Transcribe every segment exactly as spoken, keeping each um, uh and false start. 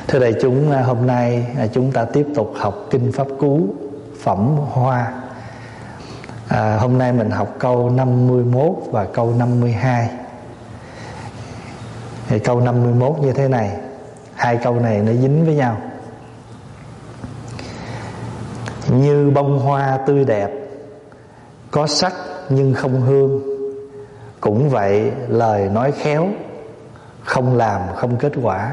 Thưa đại chúng, hôm nay chúng ta tiếp tục học Kinh Pháp Cú Phẩm Hoa. à, Hôm nay mình học câu năm mươi mốt và câu năm mươi hai. Thì câu năm mươi mốt như thế này. Hai câu này nó dính với nhau. Như bông hoa tươi đẹp, có sắc nhưng không hương, cũng vậy lời nói khéo, không làm không kết quả.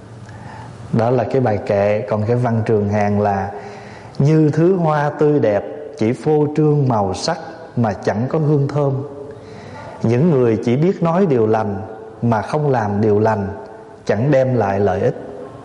Đó là cái bài kệ. Còn cái văn trường hàng là: như thứ hoa tươi đẹp, chỉ phô trương màu sắc mà chẳng có hương thơm. Những người chỉ biết nói điều lành mà không làm điều lành, chẳng đem lại lợi ích.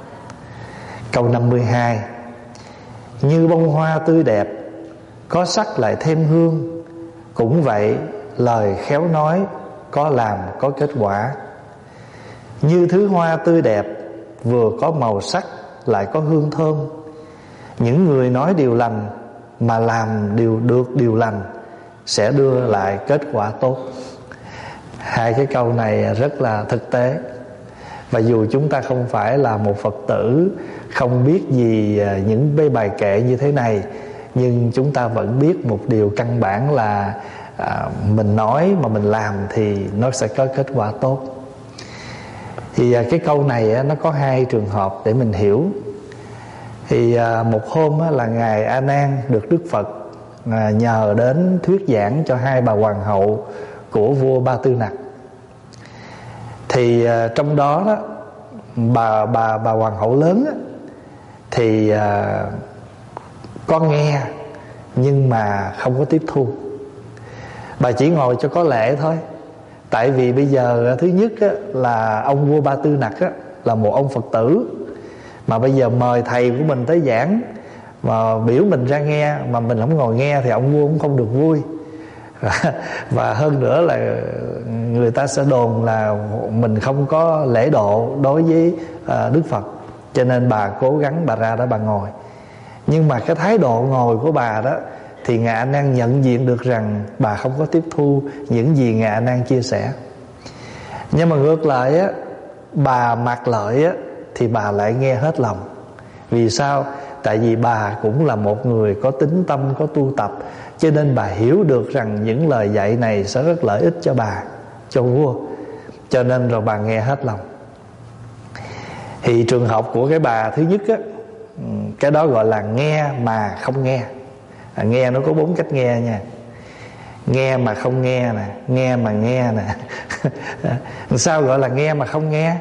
Câu năm mươi hai. Như bông hoa tươi đẹp, có sắc lại thêm hương, cũng vậy lời khéo nói, có làm có kết quả. Như thứ hoa tươi đẹp, vừa có màu sắc lại có hương thơm. Những người nói điều lành mà làm điều được điều lành, sẽ đưa lại kết quả tốt. Hai cái câu này rất là thực tế. Và dù chúng ta không phải là một Phật tử, không biết gì những cái bài kệ như thế này, nhưng chúng ta vẫn biết một điều căn bản là à, mình nói mà mình làm thì nó sẽ có kết quả tốt. Thì à, cái câu này á, nó có hai trường hợp để mình hiểu. Thì à, một hôm á, là Ngài A Nan được Đức Phật à, nhờ đến thuyết giảng cho hai bà hoàng hậu của vua Ba Tư Nặc. Thì à, trong đó, đó bà bà bà hoàng hậu lớn á, thì à, có nghe nhưng mà không có tiếp thu. Bà chỉ ngồi cho có lệ thôi. Tại vì bây giờ thứ nhất á, là ông vua Ba Tư Nặc á, là một ông Phật tử, mà bây giờ mời thầy của mình tới giảng mà biểu mình ra nghe, mà mình không ngồi nghe thì ông vua cũng không được vui. Và hơn nữa là người ta sẽ đồn là mình không có lễ độ đối với uh, Đức Phật. Cho nên bà cố gắng bà ra đó bà ngồi. Nhưng mà cái thái độ ngồi của bà đó, thì Ngài A Nan nhận diện được rằng bà không có tiếp thu những gì Ngài A Nan chia sẻ. Nhưng mà ngược lại á, bà Mạc Lợi á, thì bà lại nghe hết lòng. Vì sao? Tại vì bà cũng là một người có tín tâm, có tu tập, cho nên bà hiểu được rằng những lời dạy này sẽ rất lợi ích cho bà, cho vua. Cho nên rồi bà nghe hết lòng. Thì trường hợp của cái bà thứ nhất á, cái đó gọi là nghe mà không nghe. à, Nghe nó có bốn cách nghe nha. Nghe mà không nghe nè, nghe mà nghe nè. Sao gọi là nghe mà không nghe?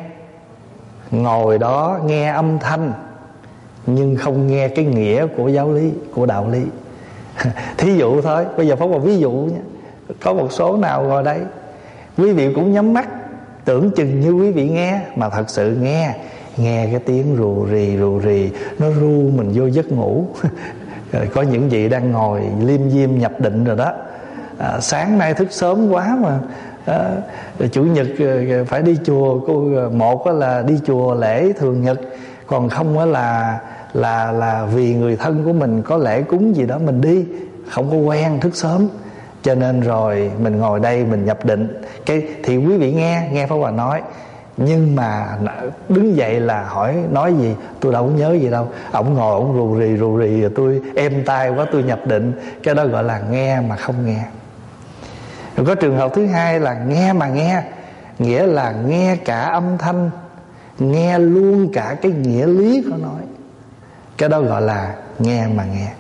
Ngồi đó nghe âm thanh nhưng không nghe cái nghĩa của giáo lý, của đạo lý. Thí dụ thôi, bây giờ phóng một ví dụ nhé. Có một số nào ngồi đây, quý vị cũng nhắm mắt, tưởng chừng như quý vị nghe, mà thật sự nghe. Nghe cái tiếng rù rì rù rì, nó ru mình vô giấc ngủ. Có những vị đang ngồi liêm diêm nhập định rồi đó. à, Sáng nay thức sớm quá mà à, chủ nhật phải đi chùa. Một là đi chùa lễ thường nhật, còn không là là là vì người thân của mình có lễ cúng gì đó mình đi, không có quen thức sớm, cho nên rồi mình ngồi đây mình nhập định. Cái thì quý vị nghe nghe Pháp Hòa nói, nhưng mà đứng dậy là hỏi nói gì, tôi đâu có nhớ gì đâu. Ổng ngồi ổng rù rì rù rì, tôi êm tai quá tôi nhập định. Cái đó gọi là nghe mà không nghe. Rồi có trường hợp thứ hai là nghe mà nghe, nghĩa là nghe cả âm thanh, nghe luôn cả cái nghĩa lý của nói. Cái đó gọi là nghe mà nghe.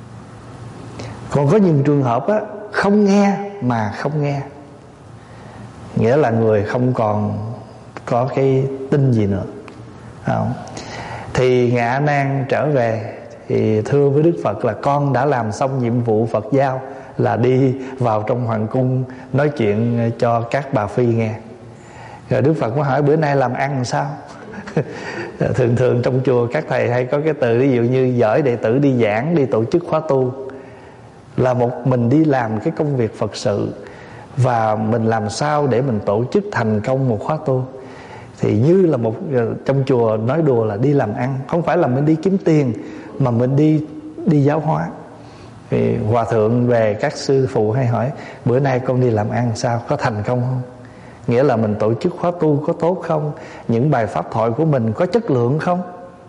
Còn có những trường hợp á, không nghe mà không nghe, nghĩa là người không còn có cái tin gì nữa, không? Thì Ngài A Nan trở về thì thưa với Đức Phật là con đã làm xong nhiệm vụ Phật giao, là đi vào trong hoàng cung nói chuyện cho các bà phi nghe. Rồi Đức Phật mới hỏi bữa nay làm ăn làm sao? Thường thường trong chùa các thầy hay có cái từ, ví dụ như giỏi đệ tử đi giảng, đi tổ chức khóa tu, là một mình đi làm cái công việc Phật sự, và mình làm sao để mình tổ chức thành công một khóa tu. Thì như là một, trong chùa nói đùa là đi làm ăn, không phải là mình đi kiếm tiền, mà mình đi đi giáo hóa. Thì hòa thượng về các sư phụ hay hỏi bữa nay con đi làm ăn sao, có thành công không? Nghĩa là mình tổ chức khóa tu có tốt không? Những bài pháp thoại của mình có chất lượng không?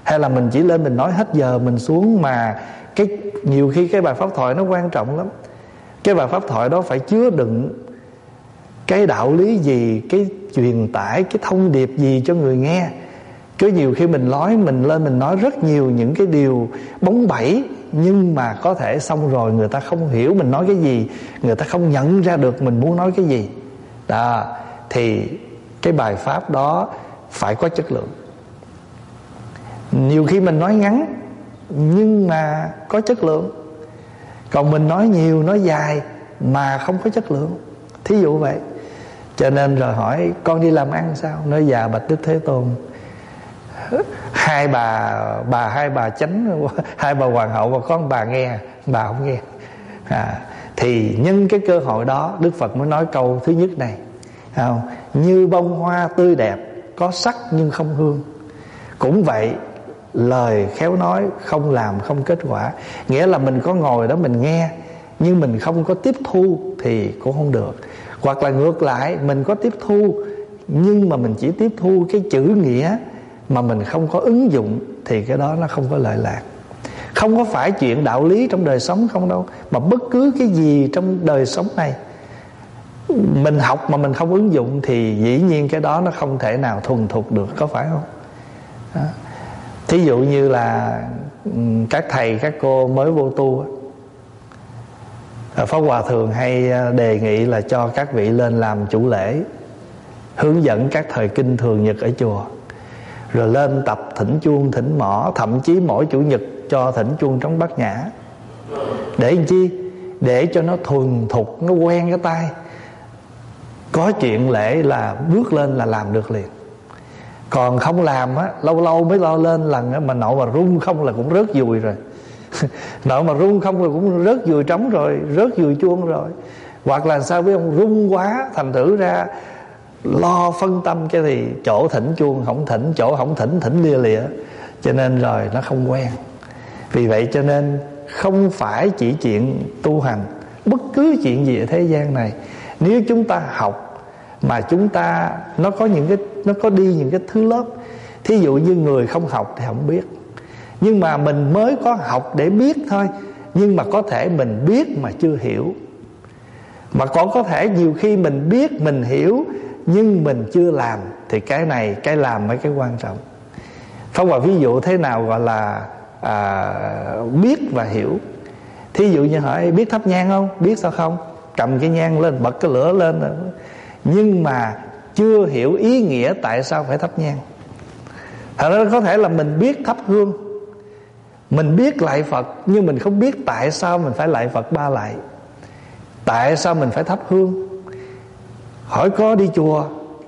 Hay là mình chỉ lên mình nói hết giờ mình xuống, mà cái nhiều khi cái bài pháp thoại nó quan trọng lắm. Cái bài pháp thoại đó phải chứa đựng cái đạo lý gì, cái truyền tải cái thông điệp gì cho người nghe. Cứ nhiều khi mình nói, mình lên mình nói rất nhiều những cái điều bóng bẩy, nhưng mà có thể xong rồi người ta không hiểu mình nói cái gì, người ta không nhận ra được mình muốn nói cái gì đó. Thì cái bài pháp đó phải có chất lượng. Nhiều khi mình nói ngắn nhưng mà có chất lượng, còn mình nói nhiều, nói dài mà không có chất lượng. Thí dụ vậy. Cho nên rồi hỏi con đi làm ăn sao? Nói dạ bạch Đức Thế Tôn, hai bà bà hai bà chánh, hai bà hoàng hậu và con bà nghe, bà không nghe. À, thì nhân cái cơ hội đó Đức Phật mới nói câu thứ nhất này, không? Như bông hoa tươi đẹp, có sắc nhưng không hương. Cũng vậy, lời khéo nói không làm không kết quả. Nghĩa là mình có ngồi đó mình nghe, nhưng mình không có tiếp thu thì cũng không được. Hoặc là ngược lại, mình có tiếp thu nhưng mà mình chỉ tiếp thu cái chữ nghĩa mà mình không có ứng dụng, thì cái đó nó không có lợi lạc. Không có phải chuyện đạo lý trong đời sống không đâu, mà bất cứ cái gì trong đời sống này mình học mà mình không ứng dụng thì dĩ nhiên cái đó nó không thể nào thuần thục được, có phải không? Đó. Thí dụ như là các thầy các cô mới vô tu, Pháp Hòa thường hay đề nghị là cho các vị lên làm chủ lễ, hướng dẫn các thời kinh thường nhật ở chùa, rồi lên tập thỉnh chuông thỉnh mõ, thậm chí mỗi chủ nhật cho thỉnh chuông trống bát nhã. Để làm chi? Để cho nó thuần thục, nó quen cái tai. Có chuyện lễ là bước lên là làm được liền. Còn không làm á, lâu lâu mới lo lên lần á, mà nội mà rung không là cũng rớt dùi rồi. Nội mà rung không là cũng rớt dùi trống rồi, rớt dùi chuông rồi. Hoặc là sao biết ông, rung quá thành thử ra lo phân tâm cái thì chỗ thỉnh chuông không thỉnh, chỗ không thỉnh thỉnh lia lịa, cho nên rồi nó không quen. Vì vậy cho nên không phải chỉ chuyện tu hành, bất cứ chuyện gì ở thế gian này, nếu chúng ta học mà chúng ta nó có những cái nó có đi những cái thứ lớp. Thí dụ như người không học thì không biết, nhưng mà mình mới có học để biết thôi, nhưng mà có thể mình biết mà chưa hiểu. Mà còn có thể nhiều khi mình biết mình hiểu nhưng mình chưa làm, thì cái này cái làm mới cái quan trọng. Pháp Hòa ví dụ thế nào gọi là à, biết và hiểu. Thí dụ như hỏi biết thắp nhang không? Biết sao không? Cầm cái nhang lên, bật cái lửa lên rồi. Nhưng mà chưa hiểu ý nghĩa tại sao phải thắp nhang. Thật ra có thể là mình biết thắp hương, mình biết lạy Phật, nhưng mình không biết tại sao mình phải lạy Phật ba lạy, tại sao mình phải thắp hương. Hỏi có đi chùa,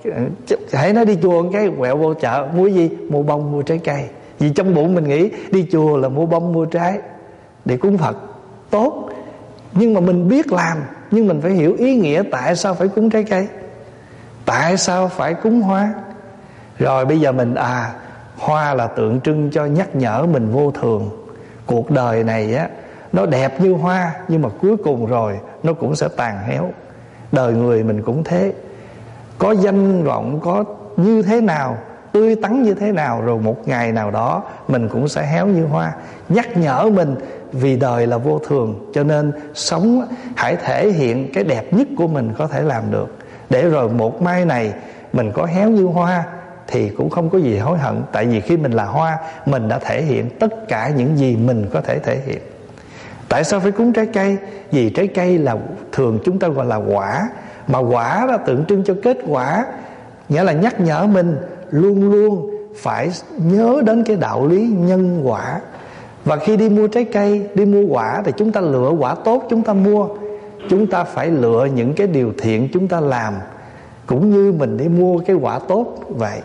hãy nói đi chùa cái quẹo vô chợ mua gì? Mua bông mua trái cây. Vì trong bụng mình nghĩ đi chùa là mua bông mua trái để cúng Phật, tốt. Nhưng mà mình biết làm, nhưng mình phải hiểu ý nghĩa tại sao phải cúng trái cây, tại sao phải cúng hoa. Rồi bây giờ mình à hoa là tượng trưng cho nhắc nhở mình vô thường. Cuộc đời này á, nó đẹp như hoa, nhưng mà cuối cùng rồi nó cũng sẽ tàn héo. Đời người mình cũng thế, có danh vọng, có như thế nào, tươi tắn như thế nào, rồi một ngày nào đó mình cũng sẽ héo như hoa. Nhắc nhở mình vì đời là vô thường, cho nên sống hãy thể hiện cái đẹp nhất của mình có thể làm được, để rồi một mai này mình có héo như hoa thì cũng không có gì hối hận. Tại vì khi mình là hoa, mình đã thể hiện tất cả những gì mình có thể thể hiện. Tại sao phải cúng trái cây? Vì trái cây là thường chúng ta gọi là quả, mà quả là tượng trưng cho kết quả, nghĩa là nhắc nhở mình luôn luôn phải nhớ đến cái đạo lý nhân quả. Và khi đi mua trái cây, đi mua quả thì chúng ta lựa quả tốt chúng ta mua. Chúng ta phải lựa những cái điều thiện chúng ta làm, cũng như mình đi mua cái quả tốt vậy.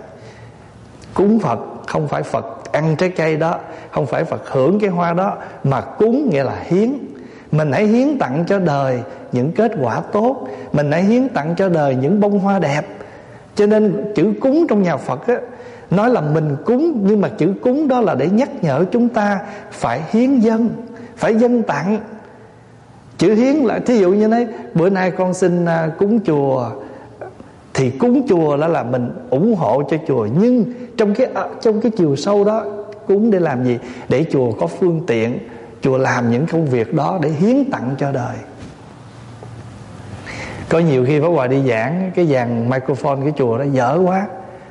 Cúng Phật không phải Phật ăn trái cây đó, không phải Phật hưởng cái hoa đó, mà cúng nghĩa là hiến. Mình hãy hiến tặng cho đời những kết quả tốt, mình hãy hiến tặng cho đời những bông hoa đẹp. Cho nên chữ cúng trong nhà Phật á, nói là mình cúng, nhưng mà chữ cúng đó là để nhắc nhở chúng ta phải hiến dâng, phải dâng tặng. Chữ hiến là thí dụ như đấy, bữa nay con xin cúng chùa, thì cúng chùa đó là mình ủng hộ cho chùa, nhưng trong cái trong cái chiều sâu đó cúng để làm gì? Để chùa có phương tiện, chùa làm những công việc đó để hiến tặng cho đời. Có nhiều khi Pháp Hòa đi giảng, cái dàn microphone cái chùa đó dở quá,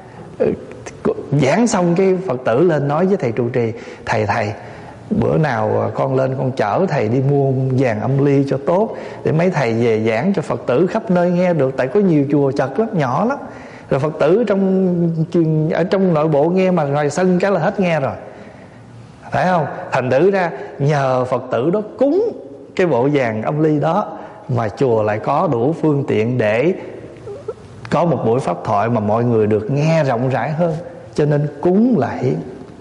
giảng xong cái Phật tử lên nói với thầy trụ trì: Thầy thầy bữa nào con lên con chở thầy đi mua dàn âm ly cho tốt, để mấy thầy về giảng cho Phật tử khắp nơi nghe được. Tại có nhiều chùa chật lắm, nhỏ lắm, rồi Phật tử trong ở trong nội bộ nghe, mà ngoài sân cái là hết nghe rồi, phải không? Thành thử ra nhờ Phật tử đó cúng cái bộ dàn âm ly đó mà chùa lại có đủ phương tiện để có một buổi pháp thoại mà mọi người được nghe rộng rãi hơn. Cho nên cúng là hiến.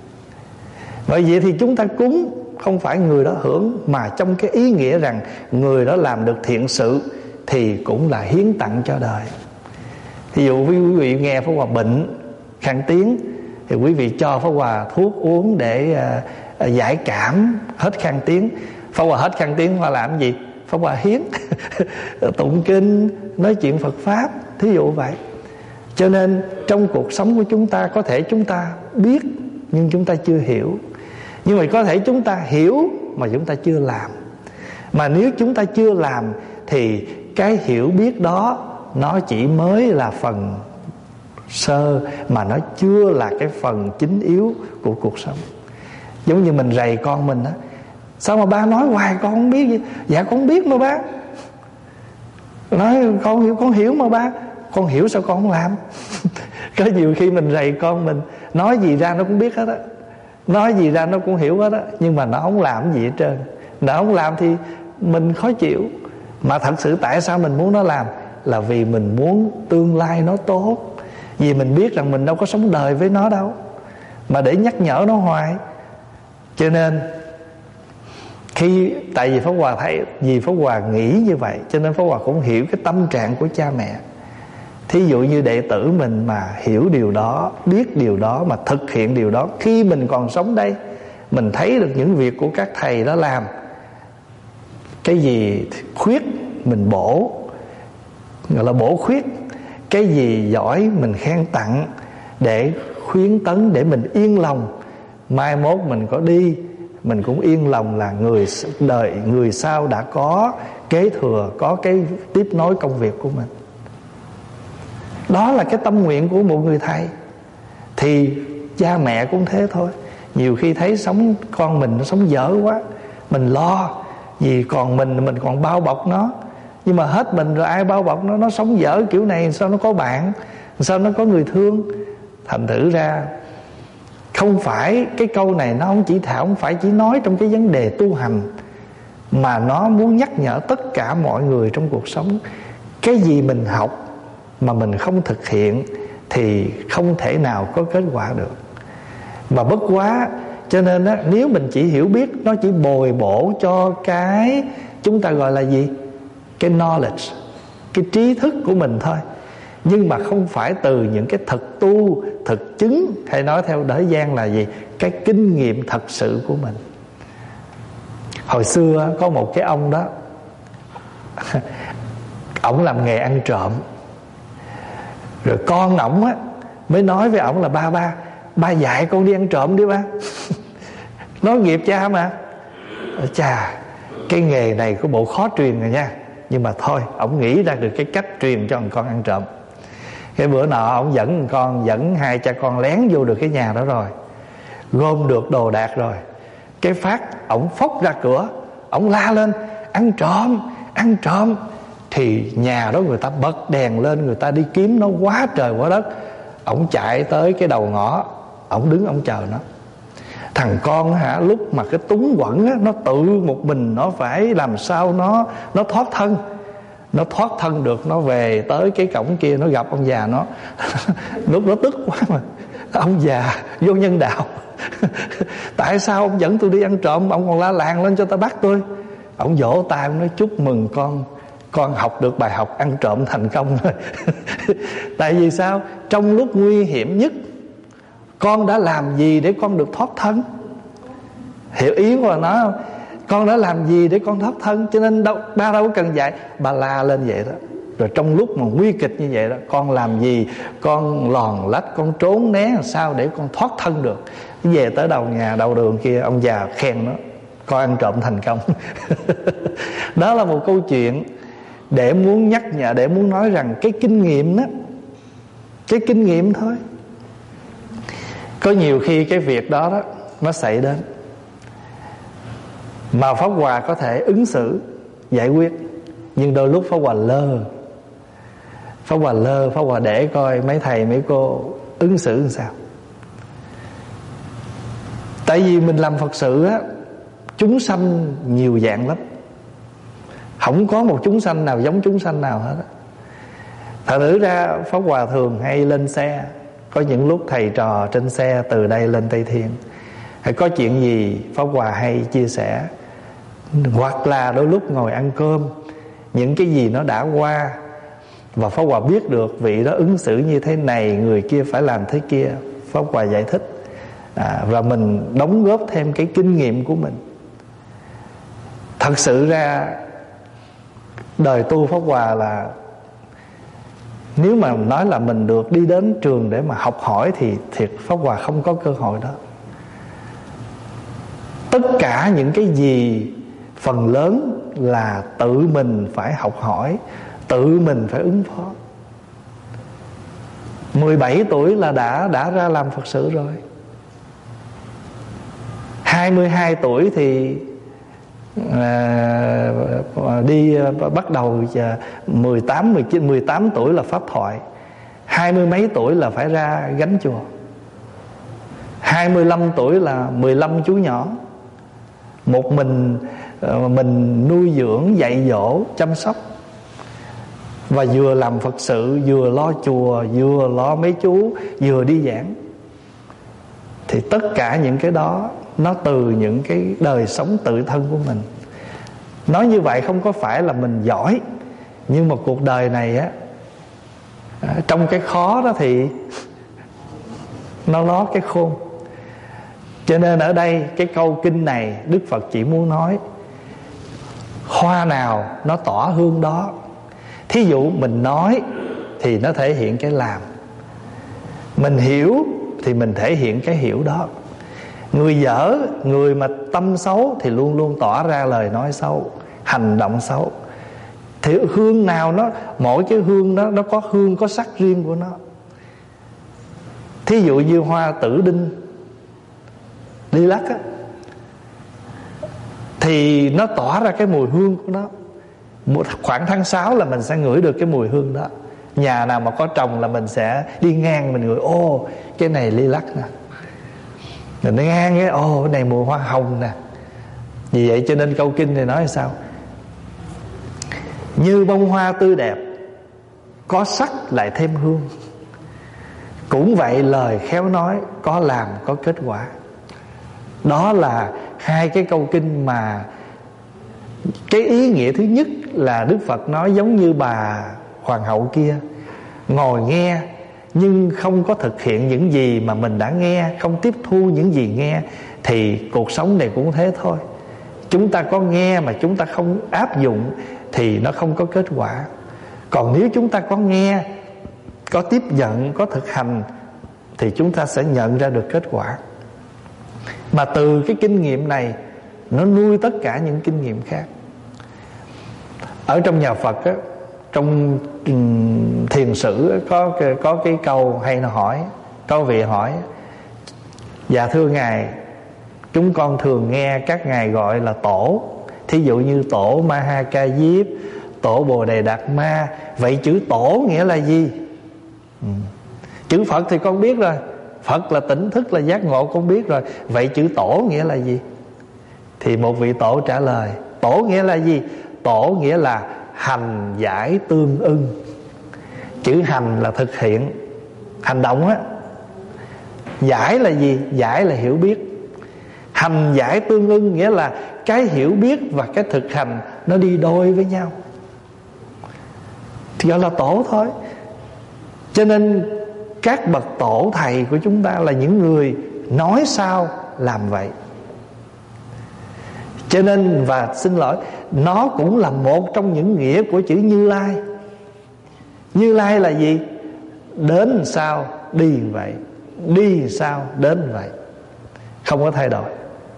Bởi vậy thì chúng ta cúng không phải người đó hưởng, mà trong cái ý nghĩa rằng người đó làm được thiện sự thì cũng là hiến tặng cho đời. Ví dụ quý vị nghe Pháp Hòa bệnh khang tiếng thì quý vị cho Pháp Hòa thuốc uống để uh, giải cảm hết khang tiếng. Pháp Hòa hết khang tiếng Pháp Hòa làm gì? Pháp Hòa hiến tụng kinh, nói chuyện Phật Pháp, thí dụ vậy. Cho nên trong cuộc sống của chúng ta, có thể chúng ta biết nhưng chúng ta chưa hiểu, nhưng mà có thể chúng ta hiểu mà chúng ta chưa làm. Mà nếu chúng ta chưa làm thì cái hiểu biết đó nó chỉ mới là phần sơ, mà nó chưa là cái phần chính yếu của cuộc sống. Giống như mình rầy con mình á: Sao mà ba nói hoài con không biết gì? Dạ con không biết mà ba. Nói con hiểu, con hiểu mà ba. Con hiểu sao con không làm? Có nhiều khi mình rầy con mình, nói gì ra nó cũng biết hết á, nói gì ra nó cũng hiểu hết á, nhưng mà nó không làm gì hết trơn. Nó không làm thì mình khó chịu. Mà thật sự tại sao mình muốn nó làm? Là vì mình muốn tương lai nó tốt. Vì mình biết rằng mình đâu có sống đời với nó đâu, mà để nhắc nhở nó hoài. Cho nên khi tại vì Pháp Hòa thấy, vì Pháp Hòa nghĩ như vậy, cho nên Pháp Hòa cũng hiểu cái tâm trạng của cha mẹ. Thí dụ như đệ tử mình mà hiểu điều đó, biết điều đó, mà thực hiện điều đó khi mình còn sống đây, mình thấy được những việc của các thầy đó làm, cái gì khuyết mình bổ, gọi là bổ khuyết. Cái gì giỏi mình khen tặng, để khuyến tấn, để mình yên lòng. Mai mốt mình có đi, mình cũng yên lòng là người đời, người sau đã có kế thừa, có cái tiếp nối công việc của mình. Đó là cái tâm nguyện của một người thầy. Thì cha mẹ cũng thế thôi. Nhiều khi thấy sống con mình nó sống dở quá, mình lo, vì còn mình mình còn bao bọc nó. Nhưng mà hết mình rồi ai bao bọc nó? Nó sống dở kiểu này sao nó có bạn, sao nó có người thương? Thành thử ra không phải cái câu này nó không chỉ thảo, không phải chỉ nói trong cái vấn đề tu hành, mà nó muốn nhắc nhở tất cả mọi người trong cuộc sống. Cái gì mình học mà mình không thực hiện thì không thể nào có kết quả được. Mà bất quá, cho nên á, nếu mình chỉ hiểu biết, nó chỉ bồi bổ cho cái chúng ta gọi là gì? Cái knowledge, cái trí thức của mình thôi. Nhưng mà không phải từ những cái thực tu, thực chứng, hay nói theo đời gian là gì? Cái kinh nghiệm thật sự của mình. Hồi xưa có một cái ông đó, ổng làm nghề ăn trộm. Rồi con ổng á mới nói với ổng là: Ba ba, ba dạy con đi ăn trộm đi ba. Nói nghiệp cha mà. Chà, cái nghề này có bộ khó truyền rồi nha. Nhưng mà thôi, ổng nghĩ ra được cái cách truyền cho con ăn trộm. Cái bữa nọ ổng dẫn con, dẫn hai cha con lén vô được cái nhà đó rồi, gom được đồ đạc rồi. Cái phát ổng phốc ra cửa, ổng la lên: Ăn trộm, ăn trộm. Thì nhà đó người ta bật đèn lên, người ta đi kiếm nó quá trời quá đất. Ổng chạy tới cái đầu ngõ, ổng đứng ổng chờ nó. Thằng con hả, lúc mà cái túng quẩn á, nó tự một mình nó phải làm sao nó nó thoát thân. Nó thoát thân được, nó về tới cái cổng kia, nó gặp ông già nó. Lúc đó tức quá mà: Ông già vô nhân đạo. Tại sao ông dẫn tôi đi ăn trộm, ông còn la làng lên cho ta bắt tôi? Ông vỗ tay, ông nói: Chúc mừng con, con học được bài học ăn trộm thành công rồi. Tại vì sao? Trong lúc nguy hiểm nhất, con đã làm gì để con được thoát thân? Hiểu ý của nó không? Con đã làm gì để con thoát thân? Cho nên đâu, ba đâu có cần dạy. Ba la lên vậy đó. Rồi trong lúc mà nguy kịch như vậy đó, con làm gì? Con lòn lách, con trốn né làm sao để con thoát thân được? Về tới đầu nhà đầu đường kia, ông già khen nó coi ăn trộm thành công. Đó là một câu chuyện để muốn nhắc nhở, để muốn nói rằng cái kinh nghiệm đó, cái kinh nghiệm thôi. Có nhiều khi cái việc đó đó nó xảy đến mà Pháp Hòa có thể ứng xử giải quyết, nhưng đôi lúc Pháp Hòa lơ. Pháp Hòa lơ, Pháp Hòa để coi mấy thầy mấy cô ứng xử làm sao. Tại vì mình làm Phật sự á, chúng sanh nhiều dạng lắm, không có một chúng sanh nào giống chúng sanh nào hết á. Thật thử ra Pháp Hòa thường hay lên xe. Có những lúc thầy trò trên xe từ đây lên Tây Thiên, hay có chuyện gì Pháp Hòa hay chia sẻ. Hoặc là đôi lúc ngồi ăn cơm, những cái gì nó đã qua và Pháp Hòa biết được vị đó ứng xử như thế này, người kia phải làm thế kia, Pháp Hòa giải thích, à, và mình đóng góp thêm cái kinh nghiệm của mình. Thật sự ra đời tu Pháp Hòa là, nếu mà nói là mình được đi đến trường để mà học hỏi thì thiệt Pháp Hòa không có cơ hội đó. Tất cả những cái gì phần lớn là tự mình phải học hỏi, tự mình phải ứng phó. mười bảy tuổi là đã đã ra làm Phật sự rồi. hai mươi hai tuổi thì à, đi bắt đầu mười tám, mười chín, mười tám tuổi là pháp thoại. Hai mươi mấy tuổi là phải ra gánh chùa. Hai mươi lăm tuổi là mười lăm chú nhỏ. Một mình mình nuôi dưỡng, dạy dỗ, chăm sóc, và vừa làm Phật sự, vừa lo chùa, vừa lo mấy chú, vừa đi giảng. Thì tất cả những cái đó nó từ những cái đời sống tự thân của mình. Nói như vậy không có phải là mình giỏi, nhưng mà cuộc đời này á, trong cái khó đó thì nó ló cái khôn. Cho nên ở đây cái câu kinh này Đức Phật chỉ muốn nói hoa nào nó tỏa hương đó. Thí dụ mình nói thì nó thể hiện cái làm, mình hiểu thì mình thể hiện cái hiểu đó. Người dở, người mà tâm xấu thì luôn luôn tỏa ra lời nói xấu, hành động xấu. Thì hương nào nó, mỗi cái hương đó nó có hương, có sắc riêng của nó. Thí dụ như hoa tử đinh ly lắc á, thì nó tỏa ra cái mùi hương của nó. Một khoảng tháng sáu là mình sẽ ngửi được cái mùi hương đó. Nhà nào mà có trồng là mình sẽ đi ngang, mình ngửi, ô cái này ly lắc nè, mình đi ngang cái ô cái này mùi hoa hồng nè. Vì vậy cho nên câu kinh này nói là sao? Như bông hoa tươi đẹp, có sắc lại thêm hương. Cũng vậy lời khéo nói, có làm có kết quả. Đó là hai cái câu kinh mà cái ý nghĩa thứ nhất là Đức Phật nói giống như bà hoàng hậu kia, ngồi nghe nhưng không có thực hiện những gì mà mình đã nghe, không tiếp thu những gì nghe. Thì cuộc sống này cũng thế thôi. Chúng ta có nghe mà chúng ta không áp dụng thì nó không có kết quả. Còn nếu chúng ta có nghe, có tiếp nhận, có thực hành thì chúng ta sẽ nhận ra được kết quả. Mà từ cái kinh nghiệm này nó nuôi tất cả những kinh nghiệm khác. Ở trong nhà Phật á, trong thiền sử có có cái câu hay nó hỏi, có vị hỏi: dạ thưa ngài, chúng con thường nghe các ngài gọi là tổ, thí dụ như tổ Ma Ha Ca Diếp, tổ Bồ Đề Đạt Ma. Vậy chữ tổ nghĩa là gì? Ừ. Chữ Phật thì con biết rồi, Phật là tỉnh thức, là giác ngộ, con biết rồi. Vậy chữ tổ nghĩa là gì? Thì một vị tổ trả lời: tổ nghĩa là gì? Tổ nghĩa là hành giải tương ưng. Chữ hành là thực hiện, hành động á. Giải là gì? Giải là hiểu biết. Hành giải tương ưng nghĩa là cái hiểu biết và cái thực hành nó đi đôi với nhau, thì gọi là tổ thôi. Cho nên các bậc tổ thầy của chúng ta là những người nói sao làm vậy. Cho nên, và xin lỗi, nó cũng là một trong những nghĩa của chữ Như Lai. Như Lai là gì? Đến sao đi vậy, đi sao đến vậy. không có thay đổi.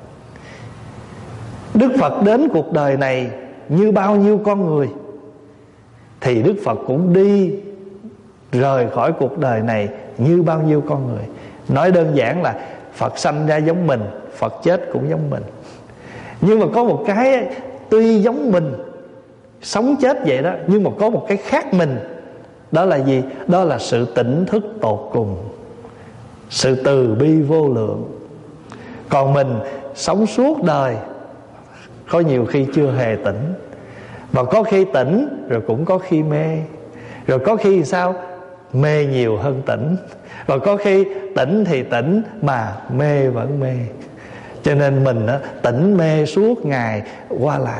Đức Phật đến cuộc đời này như bao nhiêu con người, thì Đức Phật cũng đi rời khỏi cuộc đời này như bao nhiêu con người. Nói đơn giản là Phật sanh ra giống mình, Phật chết cũng giống mình. Nhưng mà có một cái tuy giống mình, sống chết vậy đó, nhưng mà có một cái khác mình. Đó là gì? Đó là sự tỉnh thức tột cùng, sự từ bi vô lượng. Còn mình sống suốt đời, có nhiều khi chưa hề tỉnh, và có khi tỉnh rồi cũng có khi mê. Rồi có khi sao? Mê nhiều hơn tỉnh. Và có khi tỉnh thì tỉnh mà mê vẫn mê. Cho nên mình á, tỉnh mê suốt ngày qua lại.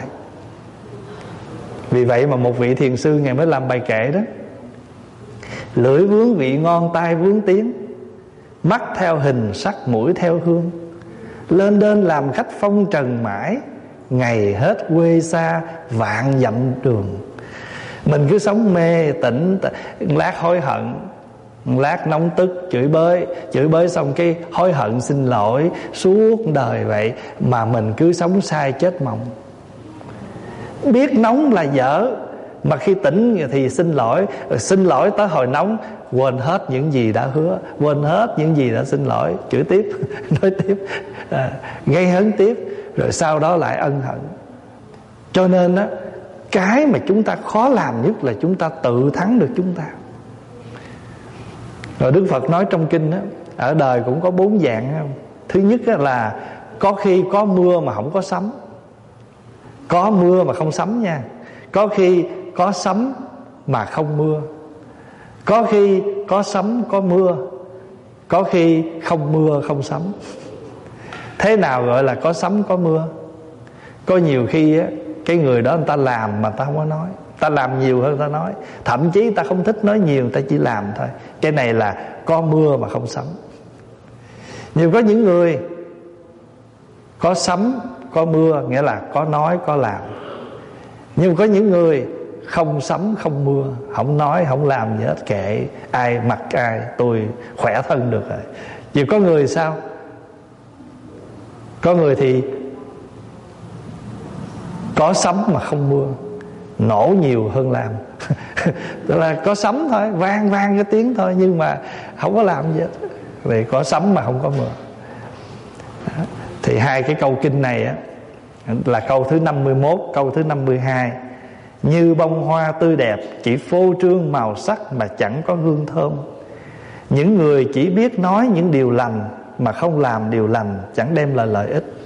Vì vậy mà một vị thiền sư Ngài mới làm bài kệ đó: lưỡi vướng vị ngon, tai vướng tiếng, mắt theo hình, sắc mũi theo hương, lên đên làm khách phong trần mãi, ngày hết quê xa vạn dặm đường. Mình cứ sống mê tỉnh, lát hối hận, lát nóng tức chửi bới, chửi bới xong cái hối hận xin lỗi, suốt đời vậy mà mình cứ sống sai chết mộng. Biết nóng là dở, mà khi tỉnh thì xin lỗi, xin lỗi tới hồi nóng quên hết những gì đã hứa, quên hết những gì đã xin lỗi, chửi tiếp, nói tiếp, à, gây hấn tiếp, rồi sau đó lại ân hận. Cho nên á, cái mà chúng ta khó làm nhất là chúng ta tự thắng được chúng ta. Rồi Đức Phật nói trong kinh á, ở đời cũng có bốn dạng không? Thứ nhất á là có khi có mưa mà không có sấm. Có mưa mà không sấm nha. Có khi có sấm mà không mưa. Có khi có sấm có mưa. Có khi không mưa không sấm. Thế nào gọi là có sấm có mưa? Có nhiều khi á, cái người đó người ta làm mà ta không có nói, ta làm nhiều hơn ta nói. Thậm chí ta không thích nói nhiều, ta chỉ làm thôi. Cái này là có mưa mà không sấm. Nhưng có những người có sấm có mưa, nghĩa là có nói có làm. Nhưng có những người không sấm không mưa, không nói không làm gì hết, kệ ai mặc ai, tôi khỏe thân được rồi. Chỉ có người sao? Có người thì có sấm mà không mưa, nổ nhiều hơn làm. Tức là có sấm thôi, vang vang cái tiếng thôi, nhưng mà không có làm gì hết. Vì có sấm mà không có mưa. Đó. Thì hai cái câu kinh này á, là câu thứ năm mươi mốt, câu thứ năm mươi hai. Như bông hoa tươi đẹp, chỉ phô trương màu sắc mà chẳng có hương thơm. Những người chỉ biết nói những điều lành mà không làm điều lành, chẳng đem lại lợi ích.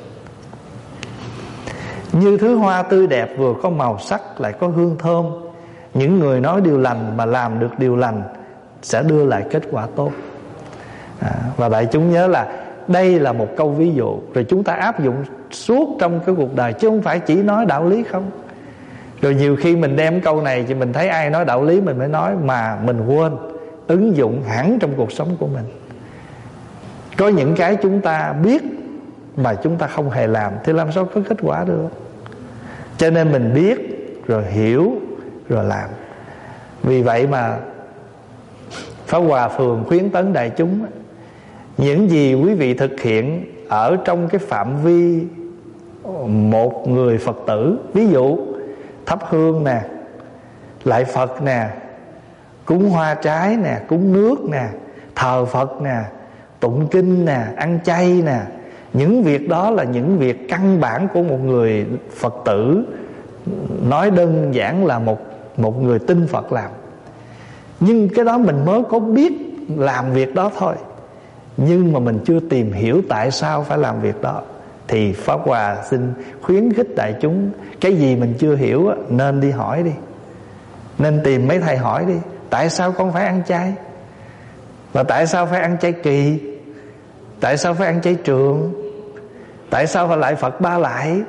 Như thứ hoa tươi đẹp vừa có màu sắc lại có hương thơm. Những người nói điều lành mà làm được điều lành sẽ đưa lại kết quả tốt. à, Và đại chúng nhớ là đây là một câu ví dụ, rồi chúng ta áp dụng suốt trong cái cuộc đời, chứ không phải chỉ nói đạo lý không. Rồi nhiều khi mình đem câu này thì mình thấy ai nói đạo lý mình mới nói, mà mình quên ứng dụng hẳn trong cuộc sống của mình. Có những cái chúng ta biết mà chúng ta không hề làm thì làm sao có kết quả được. Cho nên mình biết rồi hiểu rồi làm. Vì vậy mà Pháp Hòa Phường khuyến tấn đại chúng, những gì quý vị thực hiện ở trong cái phạm vi một người Phật tử, ví dụ thắp hương nè, lạy Phật nè, cúng hoa trái nè, cúng nước nè, thờ Phật nè, tụng kinh nè, ăn chay nè, những việc đó là những việc căn bản của một người Phật tử, nói đơn giản là một, một người tin Phật làm. Nhưng cái đó mình mới có biết làm việc đó thôi, nhưng mà mình chưa tìm hiểu tại sao phải làm việc đó. Thì Pháp Hòa xin khuyến khích đại chúng, cái gì mình chưa hiểu nên đi hỏi đi, nên tìm mấy thầy hỏi đi. Tại sao con phải ăn chay? Và tại sao phải ăn chay kỳ? Tại sao phải ăn chay trường? Tại sao phải lại Phật ba lại?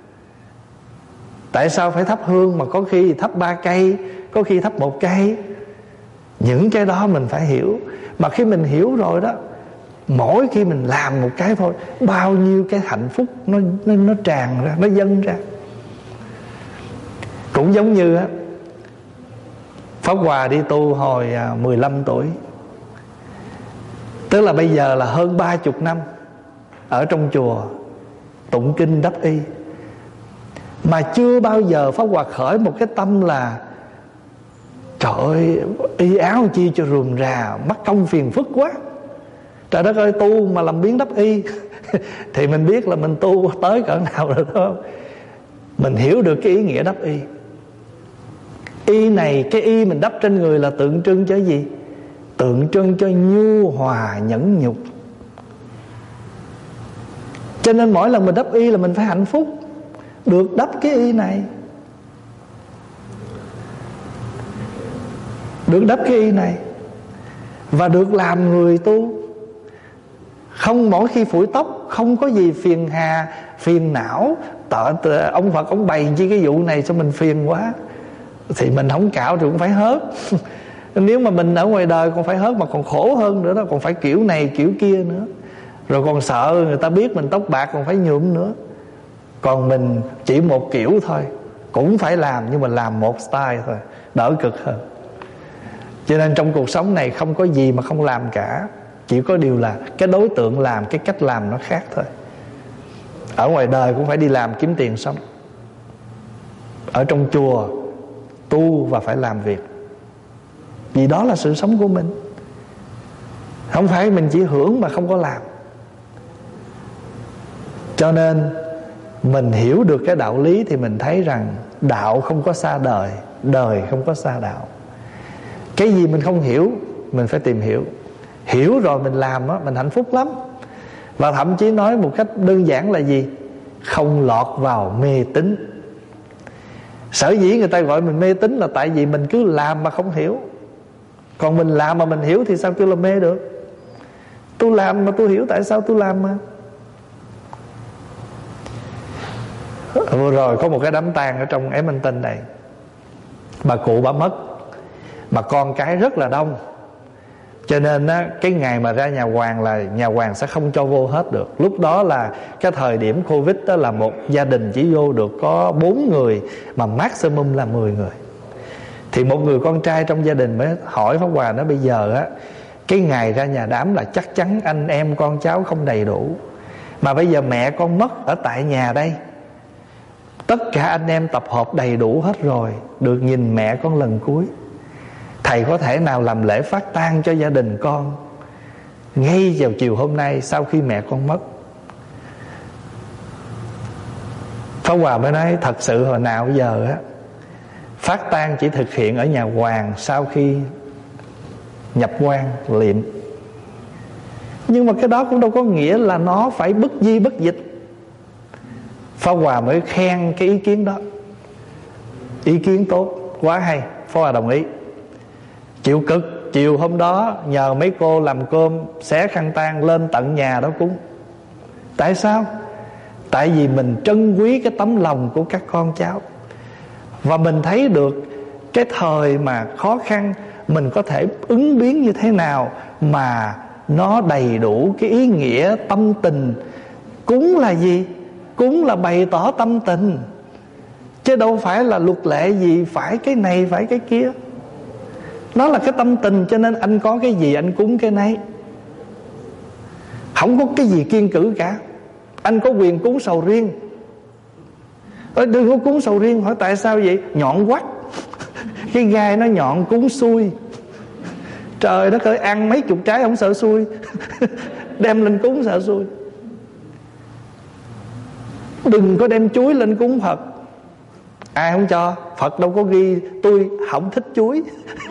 Tại sao phải thắp hương mà có khi thắp ba cây, có khi thắp một cây? Những cái đó mình phải hiểu. Mà khi mình hiểu rồi đó, mỗi khi mình làm một cái thôi, bao nhiêu cái hạnh phúc nó, nó, nó tràn ra, nó dâng ra. Cũng giống như á, Pháp Hòa đi tu hồi mười lăm tuổi, tức là bây giờ là hơn ba chục năm. ở trong chùa tụng kinh đắp y, mà chưa bao giờ Pháp Hòa khởi một cái tâm là trời ơi, y áo chi cho rườm rà, mắc công phiền phức quá. Trời đất ơi, tu mà làm biến đắp y thì mình biết là mình tu tới cỡ nào rồi đó. Mình hiểu được cái ý nghĩa đắp y. Y này, cái y mình đắp trên người là tượng trưng cho gì? Tượng trưng cho nhu hòa nhẫn nhục. Cho nên mỗi lần mình đắp y là mình phải hạnh phúc, được đắp cái y này, được đắp cái y này, và được làm người tu. Không mỗi khi phủi tóc không có gì phiền hà, phiền não. Tợ, tợ, ông Phật ông bày chi cái vụ này sao mình phiền quá, thì mình không cạo thì cũng phải hớt. Nếu mà mình ở ngoài đời còn phải hớt mà còn khổ hơn nữa đó, còn phải kiểu này kiểu kia nữa, rồi còn sợ người ta biết mình tóc bạc còn phải nhuộm nữa. Còn mình chỉ một kiểu thôi, cũng phải làm, nhưng mà làm một style thôi, đỡ cực hơn. Cho nên trong cuộc sống này không có gì mà không làm cả, chỉ có điều là cái đối tượng làm, cái cách làm nó khác thôi. Ở ngoài đời cũng phải đi làm kiếm tiền sống, ở trong chùa tu và phải làm việc, vì đó là sự sống của mình. Không phải mình chỉ hưởng mà không có làm. Cho nên mình hiểu được cái đạo lý thì mình thấy rằng đạo không có xa đời, đời không có xa đạo. Cái gì mình không hiểu mình phải tìm hiểu. Hiểu rồi mình làm đó, mình hạnh phúc lắm. Và thậm chí nói một cách đơn giản là gì? Không lọt vào mê tín. Sở dĩ người ta gọi mình mê tín là tại vì mình cứ làm mà không hiểu. Còn mình làm mà mình hiểu thì sao tôi là mê được? Tôi làm mà tôi hiểu tại sao tôi làm mà. Vừa rồi có một cái đám tang ở trong Edmonton này. Bà cụ bà mất, mà con cái rất là đông. Cho nên á, cái ngày mà ra nhà hoàng là nhà hoàng sẽ không cho vô hết được. Lúc đó là cái thời điểm Covid đó, là một gia đình chỉ vô được có bốn người, mà maximum là mười người. Thì một người con trai trong gia đình mới hỏi Pháp Hòa, nó bây giờ á, cái ngày ra nhà đám là chắc chắn anh em con cháu không đầy đủ, mà bây giờ mẹ con mất ở tại nhà đây, tất cả anh em tập hợp đầy đủ hết rồi, được nhìn mẹ con lần cuối. Thầy có thể nào làm lễ phát tang cho gia đình con ngay vào chiều hôm nay sau khi mẹ con mất? Pháp Hòa mới nói thật sự hồi nào giờ á, phát tang chỉ thực hiện ở nhà hoàng sau khi nhập quan liệm. Nhưng mà cái đó cũng đâu có nghĩa là nó phải bất di bất dịch. Pháp Hòa mới khen cái ý kiến đó. Ý kiến tốt, quá hay. Pháp Hòa đồng ý. Chịu cực, chiều hôm đó nhờ mấy cô làm cơm, xé khăn tang lên tận nhà đó cúng. Tại sao? Tại vì mình trân quý cái tấm lòng của các con cháu, và mình thấy được cái thời mà khó khăn mình có thể ứng biến như thế nào mà nó đầy đủ cái ý nghĩa tâm tình. Cúng là gì? Cúng là bày tỏ tâm tình, chứ đâu phải là luật lệ gì phải cái này phải cái kia. Nó là cái tâm tình, cho nên anh có cái gì anh cúng cái nấy, không có cái gì kiêng cữ cả. Anh có quyền cúng sầu riêng, đừng có cúng sầu riêng. Hỏi tại sao vậy? Nhọn quắt cái gai nó nhọn, cúng xui. Trời đất ơi, ăn mấy chục trái không sợ xui đem lên cúng sợ xui. Đừng có đem chuối lên cúng Phật. Ai không cho? Phật đâu có ghi tôi không thích chuối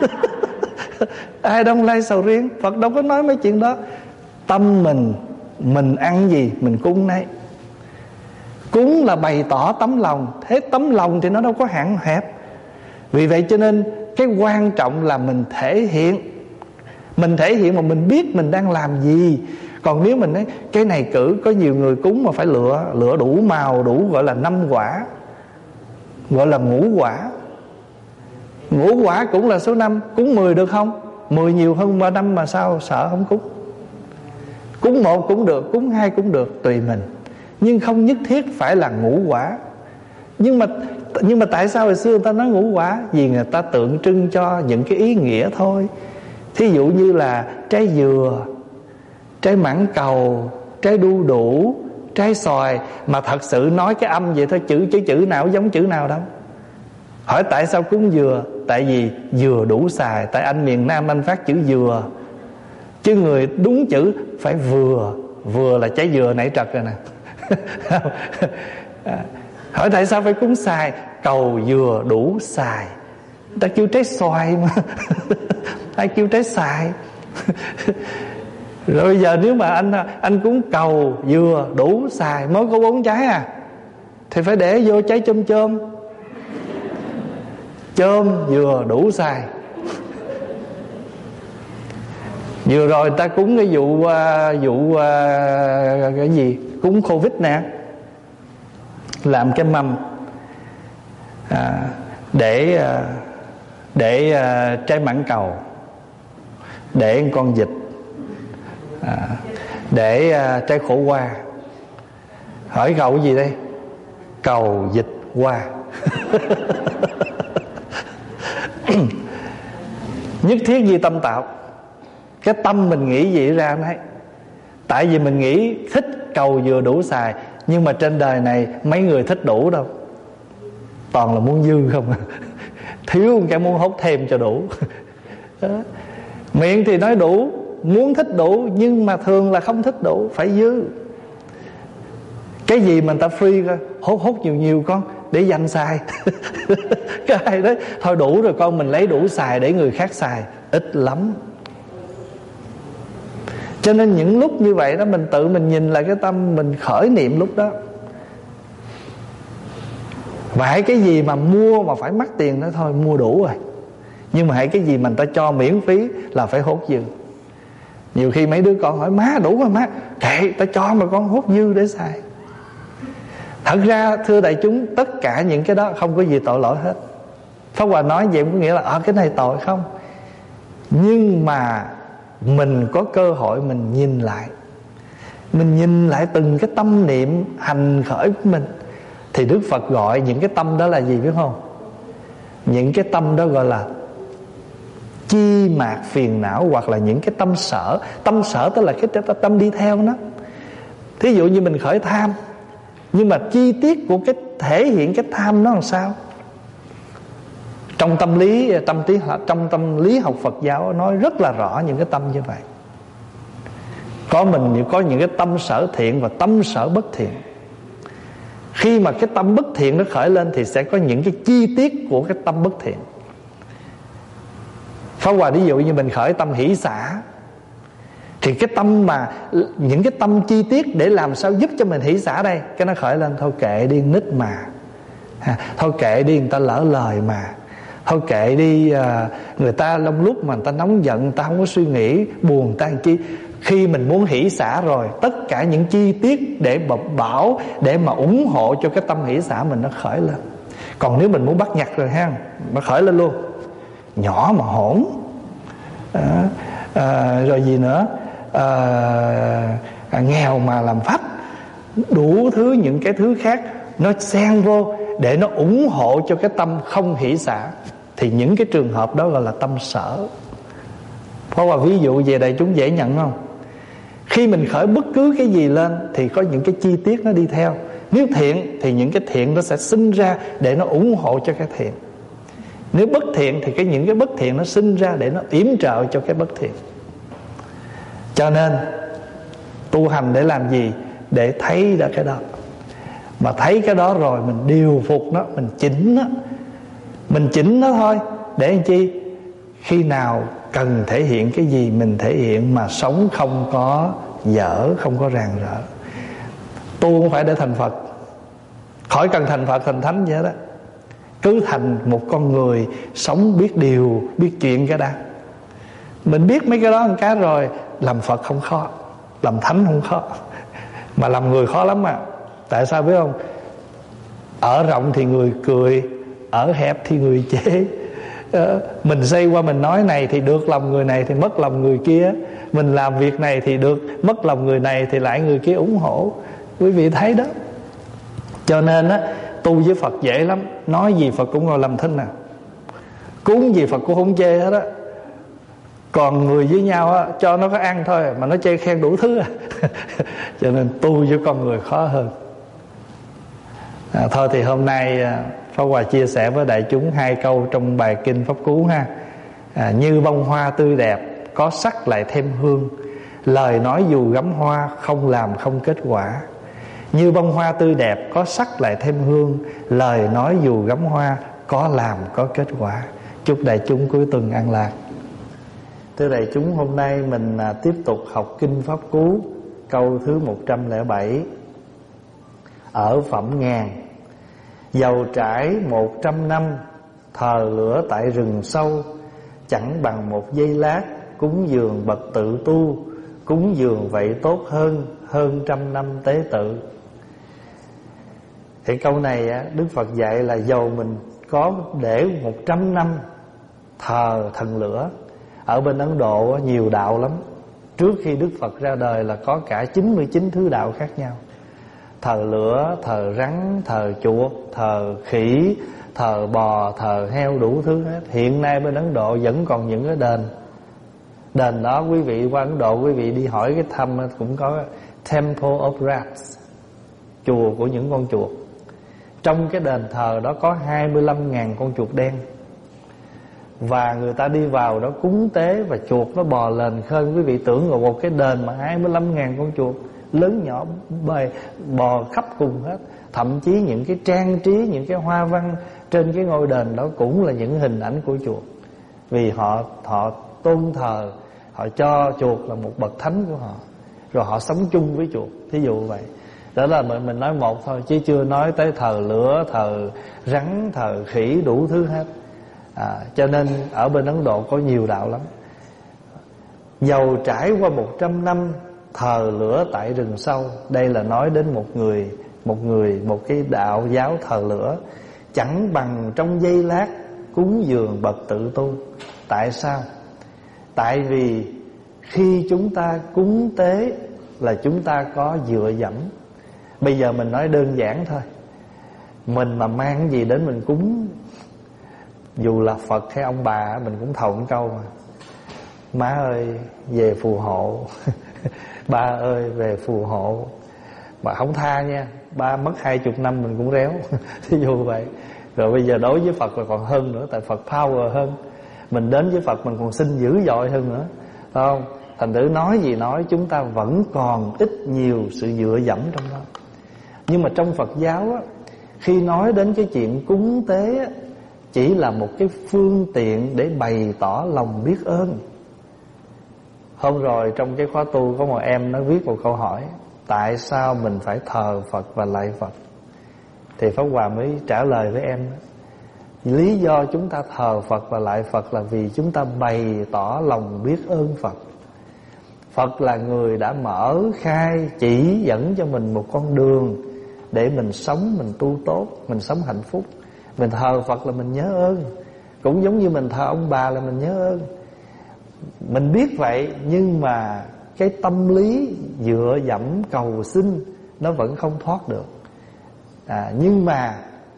ai đông lai sầu riêng, Phật đâu có nói mấy chuyện đó. Tâm mình, mình ăn gì mình cúng nấy. Cúng là bày tỏ tấm lòng. Thế tấm lòng thì nó đâu có hạn hẹp. Vì vậy cho nên cái quan trọng là mình thể hiện. Mình thể hiện mà mình biết mình đang làm gì. Còn nếu mình nói cái này cử, có nhiều người cúng mà phải lựa lựa đủ màu, đủ gọi là năm quả, gọi là ngũ quả. Ngũ quả cũng là số năm. Cúng mười được không? Mười nhiều hơn ba năm mà sao sợ không cúng. Cúng một cũng được, cúng hai cũng được, tùy mình. Nhưng không nhất thiết phải là ngũ quả. Nhưng mà nhưng mà tại sao hồi xưa người ta nói ngũ quả? Vì người ta tượng trưng cho những cái ý nghĩa thôi. Thí dụ như là trái dừa, trái mãng cầu, trái đu đủ, trái xoài, mà thật sự nói cái âm vậy thôi, chữ chữ chữ nào giống chữ nào đâu. Hỏi tại sao cúng dừa? Tại vì dừa đủ xài. Tại anh miền Nam anh phát chữ dừa, chứ người đúng chữ phải vừa. Vừa là trái dừa nãy trật rồi nè. Hỏi tại sao phải cúng xài? Cầu dừa đủ xài. Ta kêu trái xoài mà. Ai kêu trái xài? Rồi bây giờ nếu mà anh anh cúng cầu dừa đủ xài, mới có bốn trái à, thì phải để vô trái chôm chôm. Chôm dừa đủ xài. Vừa rồi ta cúng cái vụ uh, vụ uh, cái gì cúng Covid nè, làm cái mâm à, để uh, để uh, trái mãng cầu, để con vịt, à, để uh, trái khổ qua. Hỏi cầu cái gì đây? Cầu vịt qua. Nhất thiết gì tâm tạo. Cái tâm mình nghĩ gì ra đấy. Tại vì mình nghĩ thích cầu vừa đủ xài, nhưng mà trên đời này mấy người thích đủ đâu, toàn là muốn dư không à. Thiếu một cái muốn hốt thêm cho đủ. Miệng thì nói đủ, muốn thích đủ, nhưng mà thường là không thích đủ, phải dư. Cái gì mà người ta free coi, hốt hốt nhiều nhiều con để dành xài. Cái ai đấy thôi đủ rồi con, mình lấy đủ xài để người khác xài, ít lắm. Cho nên những lúc như vậy đó, mình tự mình nhìn lại cái tâm mình khởi niệm lúc đó. Và hãy cái gì mà mua mà phải mắc tiền đó thôi, mua đủ rồi. Nhưng mà hãy cái gì mà người ta cho miễn phí là phải hốt dư. Nhiều khi mấy đứa con hỏi má đủ rồi má, kệ ta cho mà con hốt dư để xài. Thật ra thưa đại chúng, tất cả những cái đó không có gì tội lỗi hết. Pháp Hòa nói vậy có nghĩa là à, cái này tội không. Nhưng mà mình có cơ hội mình nhìn lại, mình nhìn lại từng cái tâm niệm hành khởi của mình, thì Đức Phật gọi những cái tâm đó là gì biết không? Những cái tâm đó gọi là chi mạc phiền não, hoặc là những cái tâm sở. Tâm sở tức là cái tâm đi theo nó. Thí dụ như mình khởi tham, nhưng mà chi tiết của cái thể hiện cái tham nó làm sao? Trong tâm lý tâm tí, trong tâm lý học Phật giáo nói rất là rõ những cái tâm như vậy. Có mình có những cái tâm sở thiện và tâm sở bất thiện. Khi mà cái tâm bất thiện nó khởi lên thì sẽ có những cái chi tiết của cái tâm bất thiện. Pháp Hòa ví dụ như mình khởi tâm hỷ xả, thì cái tâm mà những cái tâm chi tiết để làm sao giúp cho mình hỷ xả đây, cái nó khởi lên thôi kệ đi nít mà, à, thôi kệ đi người ta lỡ lời mà, thôi kệ đi à, người ta trong lúc mà người ta nóng giận người ta không có suy nghĩ buồn ta làm chi. Khi mình muốn hỷ xả rồi, tất cả những chi tiết để bảo, để mà ủng hộ cho cái tâm hỷ xả mình nó khởi lên. Còn nếu mình muốn bắt nhặt rồi ha, nó khởi lên luôn, nhỏ mà hỗn à, à, rồi gì nữa à, à, nghèo mà làm phách, đủ thứ những cái thứ khác nó xen vô để nó ủng hộ cho cái tâm không hỷ xả. Thì những cái trường hợp đó gọi là tâm sở. Có một ví dụ về đây chúng dễ nhận không? Khi mình khởi bất cứ cái gì lên thì có những cái chi tiết nó đi theo. Nếu thiện thì những cái thiện nó sẽ sinh ra để nó ủng hộ cho cái thiện. Nếu bất thiện thì cái những cái bất thiện nó sinh ra để nó yểm trợ cho cái bất thiện. Cho nên tu hành để làm gì? Để thấy ra cái đó. Mà thấy cái đó rồi mình điều phục nó, mình chỉnh nó. Mình chỉnh nó thôi. Để làm chi? Khi nào cần thể hiện cái gì mình thể hiện, mà sống không có dở, không có ràng rỡ. Tu không phải để thành Phật, khỏi cần thành Phật thành thánh vậy đó. Cứ thành một con người sống biết điều, biết chuyện cái đã. Mình biết mấy cái đó một cái rồi, làm Phật không khó, làm thánh không khó, mà làm người khó lắm à. Tại sao biết không? Ở rộng thì người cười, ở hẹp thì người chế. Mình xây qua mình nói này thì được lòng người này thì mất lòng người kia. Mình làm việc này thì được, mất lòng người này thì lại người kia ủng hộ. Quý vị thấy đó. Cho nên á, tu với Phật dễ lắm. Nói gì Phật cũng ngồi làm thinh à, cúng gì Phật cũng không chê hết á. Còn người với nhau á, cho nó có ăn thôi mà nó chê khen đủ thứ à. Cho nên tu với con người khó hơn. à, Thôi thì hôm nay Pháp Hòa chia sẻ với đại chúng hai câu trong bài kinh Pháp Cú ha. à, Như bông hoa tươi đẹp, có sắc lại thêm hương, lời nói dù gắm hoa, không làm không kết quả. Như bông hoa tươi đẹp, có sắc lại thêm hương, lời nói dù gắm hoa, có làm có kết quả. Chúc đại chúng cuối tuần an lạc. Thưa đại chúng, hôm nay mình à, tiếp tục học kinh Pháp Cú, câu thứ một trăm lẻ bảy. Ở phẩm ngàn: dầu trải một trăm năm, thờ lửa tại rừng sâu, chẳng bằng một giây lát, cúng dường bậc tự tu, cúng dường vậy tốt hơn, hơn trăm năm tế tự. Thì câu này á, Đức Phật dạy là dầu mình có để một trăm năm thờ thần lửa. Ở bên Ấn Độ nhiều đạo lắm. Trước khi Đức Phật ra đời là có cả chín mươi chín thứ đạo khác nhau. Thờ lửa, thờ rắn, thờ chuột, thờ khỉ, thờ bò, thờ heo, đủ thứ hết. Hiện nay bên Ấn Độ vẫn còn những cái đền. Đền đó quý vị qua Ấn Độ, quý vị đi hỏi cái thăm cũng có Temple of Rats, chùa của những con chuột. Trong cái đền thờ đó có hai mươi lăm nghìn con chuột đen. Và người ta đi vào đó cúng tế và chuột nó bò lên khơi. Quý vị tưởng là một cái đền mà hai mươi lăm nghìn con chuột lớn nhỏ bề bò khắp cùng hết. Thậm chí những cái trang trí, những cái hoa văn trên cái ngôi đền đó cũng là những hình ảnh của chuột. Vì họ họ tôn thờ, họ cho chuột là một bậc thánh của họ, rồi họ sống chung với chuột. Thí dụ vậy. Đó là mình, mình nói một thôi, chứ chưa nói tới thờ lửa, thờ rắn, thờ khỉ, đủ thứ hết. à, Cho nên ở bên Ấn Độ có nhiều đạo lắm. Dầu trải qua một trăm năm, thờ lửa tại rừng sâu. Đây là nói đến một người, một người, một cái đạo giáo thờ lửa. Chẳng bằng trong giây lát, cúng dường bậc tự tu. Tại sao? Tại vì khi chúng ta cúng tế là chúng ta có dựa dẫm. Bây giờ mình nói đơn giản thôi. Mình mà mang cái gì đến mình cúng, dù là Phật hay ông bà, mình cũng thầu một câu mà: má ơi về phù hộ. Ba ơi về phù hộ. Mà không tha nha, ba mất hai chục năm mình cũng réo. Thí dụ vậy. Rồi bây giờ đối với Phật là còn hơn nữa. Tại Phật power hơn. Mình đến với Phật mình còn xin dữ dội hơn nữa, phải không? Thành thử nói gì nói, chúng ta vẫn còn ít nhiều sự dựa dẫm trong đó. Nhưng mà trong Phật giáo á, khi nói đến cái chuyện cúng tế á, chỉ là một cái phương tiện để bày tỏ lòng biết ơn. Hôm rồi trong cái khóa tu có một em nó viết một câu hỏi: tại sao mình phải thờ Phật và lạy Phật? Thì Pháp Hòa mới trả lời với em: lý do chúng ta thờ Phật và lạy Phật là vì chúng ta bày tỏ lòng biết ơn Phật. Phật là người đã mở khai, chỉ dẫn cho mình một con đường để mình sống, mình tu tốt, mình sống hạnh phúc. Mình thờ Phật là mình nhớ ơn. Cũng giống như mình thờ ông bà là mình nhớ ơn. Mình biết vậy, nhưng mà cái tâm lý dựa dẫm cầu xin nó vẫn không thoát được. à, Nhưng mà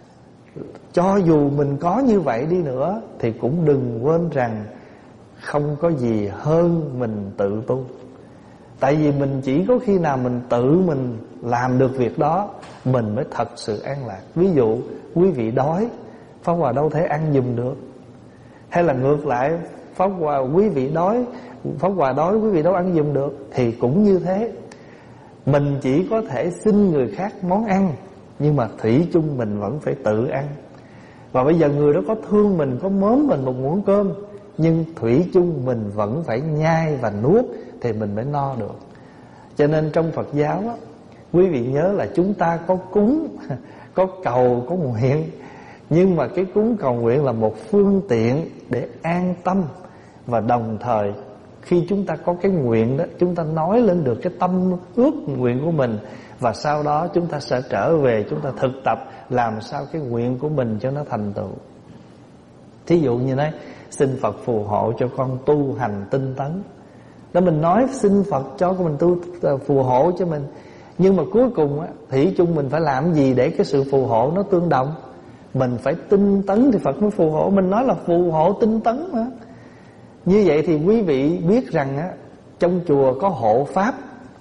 cho dù mình có như vậy đi nữa thì cũng đừng quên rằng không có gì hơn mình tự tu. Tại vì mình chỉ có khi nào mình tự mình làm được việc đó, mình mới thật sự an lạc. Ví dụ quý vị đói, Pháp Hòa đâu thể ăn giùm được. Hay là ngược lại, Pháp Hòa quý vị đói, Pháp Hòa đói quý vị đâu ăn giùm được. Thì cũng như thế, mình chỉ có thể xin người khác món ăn, nhưng mà thủy chung mình vẫn phải tự ăn. Và bây giờ người đó có thương mình, có mớm mình một muỗng cơm, nhưng thủy chung mình vẫn phải nhai và nuốt thì mình mới no được. Cho nên trong Phật giáo á, quý vị nhớ là chúng ta có cúng, có cầu, có nguyện. Nhưng mà cái cúng cầu nguyện là một phương tiện để an tâm. Và đồng thời khi chúng ta có cái nguyện đó, chúng ta nói lên được cái tâm ước nguyện của mình. Và sau đó chúng ta sẽ trở về, chúng ta thực tập làm sao cái nguyện của mình cho nó thành tựu. Thí dụ như đấy, xin Phật phù hộ cho con tu hành tinh tấn. Đó, mình nói xin Phật cho mình tu, phù hộ cho mình. Nhưng mà cuối cùng á, thủy chung mình phải làm gì để cái sự phù hộ nó tương đồng? Mình phải tinh tấn thì Phật mới phù hộ. Mình nói là phù hộ tinh tấn mà. Như vậy thì quý vị biết rằng á, trong chùa có hộ pháp.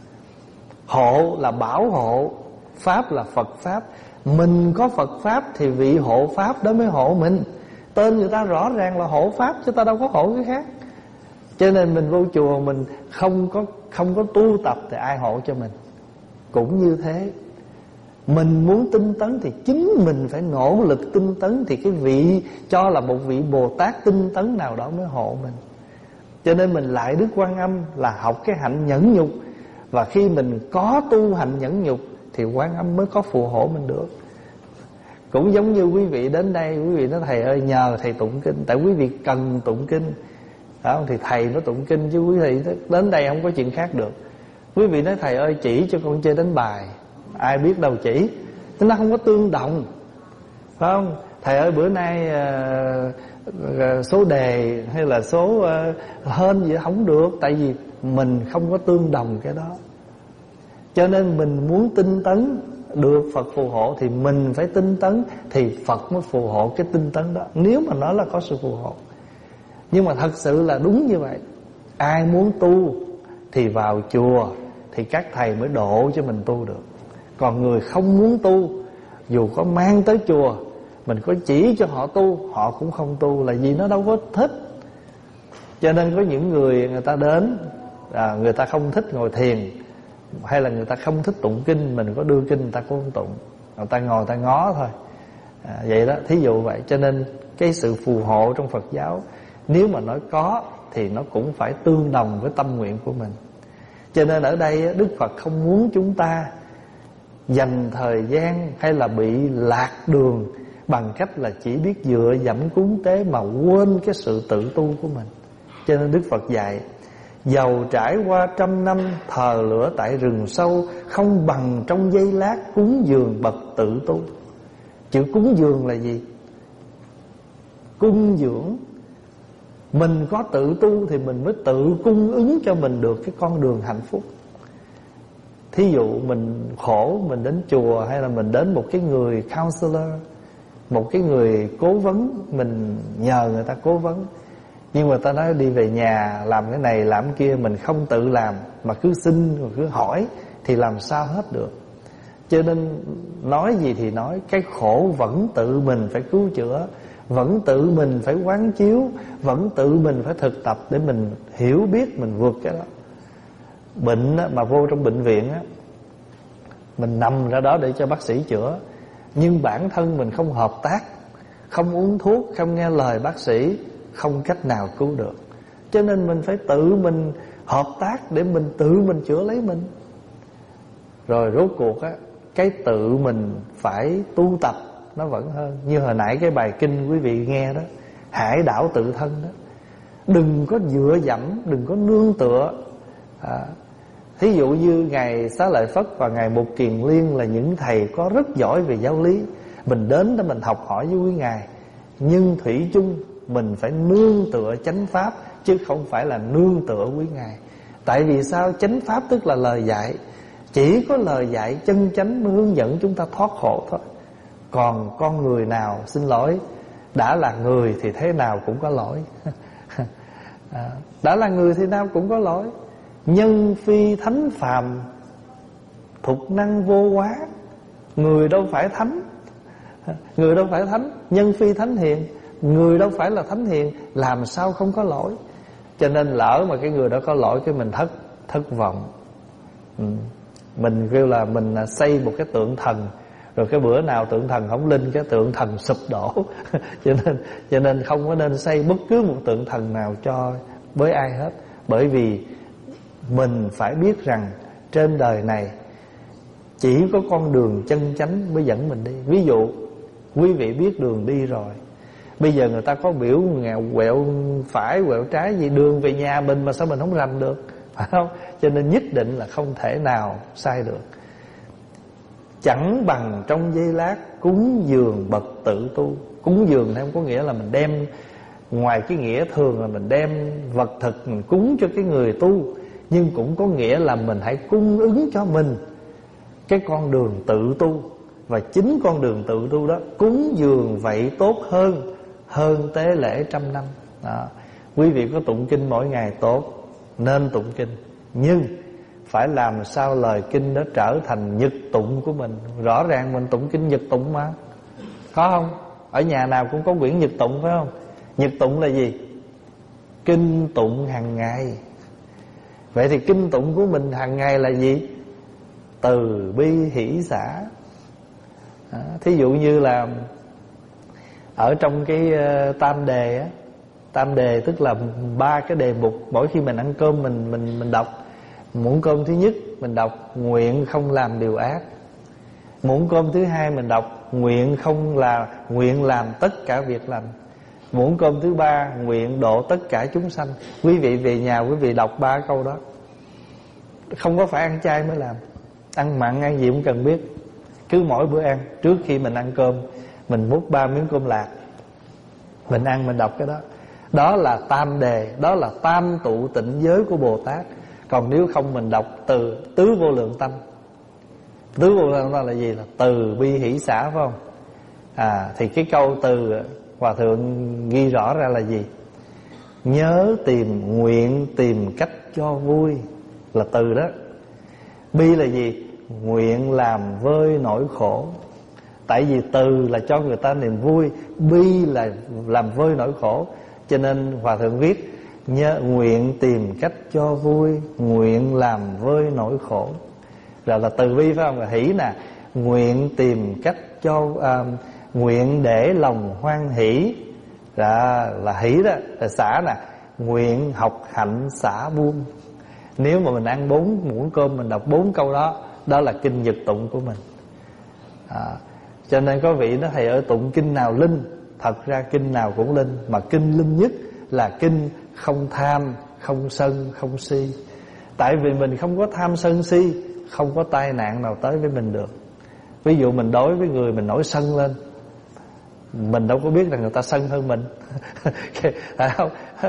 Hộ là bảo hộ, pháp là Phật pháp. Mình có Phật pháp thì vị hộ pháp đó mới hộ mình. Tên người ta rõ ràng là hộ pháp, chứ ta đâu có hộ cái khác. Cho nên mình vô chùa mình không có không có tu tập thì ai hộ cho mình. Cũng như thế, mình muốn tinh tấn thì chính mình phải nỗ lực tinh tấn, thì cái vị cho là một vị Bồ Tát tinh tấn nào đó mới hộ mình. Cho nên mình lại Đức Quan Âm là học cái hạnh nhẫn nhục. Và khi mình có tu hành nhẫn nhục thì Quan Âm mới có phù hộ mình được. Cũng giống như quý vị đến đây, quý vị nói thầy ơi nhờ thầy tụng kinh, tại quý vị cần tụng kinh, phải không? Thì thầy mới tụng kinh, chứ quý vị đến đây không có chuyện khác được. Quý vị nói thầy ơi chỉ cho con chơi đánh bài, ai biết đâu chỉ, nó không có tương đồng, phải không? Thầy ơi bữa nay uh, số đề hay là số uh, hên gì không được, tại vì mình không có tương đồng cái đó. Cho nên mình muốn tinh tấn được Phật phù hộ thì mình phải tinh tấn, thì Phật mới phù hộ cái tinh tấn đó, nếu mà nói là có sự phù hộ. Nhưng mà thật sự là đúng như vậy. Ai muốn tu thì vào chùa, thì các thầy mới độ cho mình tu được. Còn người không muốn tu, dù có mang tới chùa, mình có chỉ cho họ tu, họ cũng không tu, là vì nó đâu có thích. Cho nên có những người người ta đến, à, người ta không thích ngồi thiền, hay là người ta không thích tụng kinh, mình có đưa kinh người ta cũng không tụng, người ta ngồi người ta ngó thôi, à, vậy đó, thí dụ vậy. Cho nên cái sự phù hộ trong Phật giáo, nếu mà nói có thì nó cũng phải tương đồng với tâm nguyện của mình. Cho nên ở đây Đức Phật không muốn chúng ta dành thời gian hay là bị lạc đường bằng cách là chỉ biết dựa dẫm cúng tế mà quên cái sự tự tu của mình. Cho nên Đức Phật dạy, dầu trải qua trăm năm thờ lửa tại rừng sâu, không bằng trong giây lát cúng dường bậc tự tu. Chữ cúng dường là gì? Cung dưỡng. Mình có tự tu thì mình mới tự cung ứng cho mình được cái con đường hạnh phúc. Thí dụ mình khổ, mình đến chùa, hay là mình đến một cái người counselor, một cái người cố vấn, mình nhờ người ta cố vấn, nhưng mà ta nói đi về nhà làm cái này làm cái kia, mình không tự làm mà cứ xin rồi cứ hỏi thì làm sao hết được. Cho nên nói gì thì nói, cái khổ vẫn tự mình phải cứu chữa, vẫn tự mình phải quán chiếu, vẫn tự mình phải thực tập để mình hiểu biết, mình vượt cái đó. Bệnh á, mà vô trong bệnh viện á, mình nằm ra đó để cho bác sĩ chữa, nhưng bản thân mình không hợp tác, không uống thuốc, không nghe lời bác sĩ, không cách nào cứu được. Cho nên mình phải tự mình hợp tác để mình tự mình chữa lấy mình. Rồi rốt cuộc á, cái tự mình phải tu tập nó vẫn hơn. Như hồi nãy cái bài kinh quý vị nghe đó, hải đảo tự thân đó, đừng có dựa dẫm, đừng có nương tựa. à, Thí dụ như Ngài Xá Lợi Phất và Ngài Mục Kiền Liên là những thầy có rất giỏi về giáo lý, mình đến để mình học hỏi với quý Ngài, nhưng thủy chung mình phải nương tựa chánh pháp, chứ không phải là nương tựa quý Ngài. Tại vì sao? Chánh pháp tức là lời dạy, chỉ có lời dạy chân chánh mới hướng dẫn chúng ta thoát khổ thôi. Còn con người nào, xin lỗi, đã là người thì thế nào cũng có lỗi. à, Đã là người thì nào cũng có lỗi. Nhân phi thánh phàm, thục năng vô quá. Người đâu phải thánh, người đâu phải thánh. Nhân phi thánh hiền, người đâu phải là thánh hiền, làm sao không có lỗi. Cho nên lỡ mà cái người đó có lỗi, cái mình thất thất vọng. ừ. Mình kêu là mình xây một cái tượng thần, rồi cái bữa nào tượng thần không linh, cái tượng thần sụp đổ. cho nên cho nên không có nên xây bất cứ một tượng thần nào cho với ai hết. Bởi vì mình phải biết rằng trên đời này chỉ có con đường chân chánh mới dẫn mình đi. Ví dụ quý vị biết đường đi rồi, bây giờ người ta có biểu nghèo quẹo phải quẹo trái gì, đường về nhà mình mà sao mình không rành được, phải không? Cho nên nhất định là không thể nào sai được. Chẳng bằng trong giây lát cúng dường bậc tự tu. Cúng dường không có nghĩa là mình đem, ngoài cái nghĩa thường là mình đem vật thực mình cúng cho cái người tu, nhưng cũng có nghĩa là mình hãy cung ứng cho mình cái con đường tự tu. Và chính con đường tự tu đó, cúng dường vậy tốt hơn hơn tế lễ trăm năm đó. Quý vị có tụng kinh mỗi ngày tốt, nên tụng kinh, nhưng phải làm sao lời kinh đó trở thành nhật tụng của mình. Rõ ràng mình tụng kinh nhật tụng mà, có không? Ở nhà nào cũng có quyển nhật tụng phải không? Nhật tụng là gì? Kinh tụng hàng ngày. Vậy thì kinh tụng của mình hàng ngày là gì? Từ bi hỷ xả. à, Thí dụ như là ở trong cái uh, tam đề á, tam đề tức là ba cái đề mục. Mỗi khi mình ăn cơm mình mình mình đọc. Muỗng cơm thứ nhất mình đọc nguyện không làm điều ác. Muỗng cơm thứ hai mình đọc nguyện không là nguyện làm tất cả việc lành. Muỗng cơm thứ ba nguyện độ tất cả chúng sanh. Quý vị về nhà quý vị đọc ba câu đó. Không có phải ăn chay mới làm, ăn mặn ăn gì cũng cần biết. Cứ mỗi bữa ăn, trước khi mình ăn cơm, mình múc ba miếng cơm lạc, mình ăn mình đọc cái đó. Đó là tam đề, đó là tam tụ tịnh giới của Bồ Tát. Còn nếu không mình đọc từ tứ vô lượng tâm. Tứ vô lượng tâm là gì? Là từ bi hỷ xả phải không? À, thì cái câu từ Hòa Thượng ghi rõ ra là gì? Nhớ tìm, nguyện tìm cách cho vui, là từ đó. Bi là gì? Nguyện làm vơi nỗi khổ. Tại vì từ là cho người ta niềm vui, bi là làm vơi nỗi khổ. Cho nên Hòa Thượng viết nhớ nguyện tìm cách cho vui, nguyện làm vơi nỗi khổ. Rồi là từ bi phải không? Là hỷ nè, nguyện tìm cách cho à, nguyện để lòng hoan hỷ, là, là hỷ đó. Là xả nè, nguyện học hạnh xả buông. Nếu mà mình ăn bốn muỗng cơm mình đọc bốn câu đó, đó là kinh nhật tụng của mình. à, Cho nên có vị nói thầy ở tụng kinh nào linh? Thật ra kinh nào cũng linh, mà kinh linh nhất là kinh không tham, không sân, không si. Tại vì mình không có tham sân si, không có tai nạn nào tới với mình được. Ví dụ mình đối với người mình nổi sân lên, mình đâu có biết là người ta sân hơn mình. Phải không?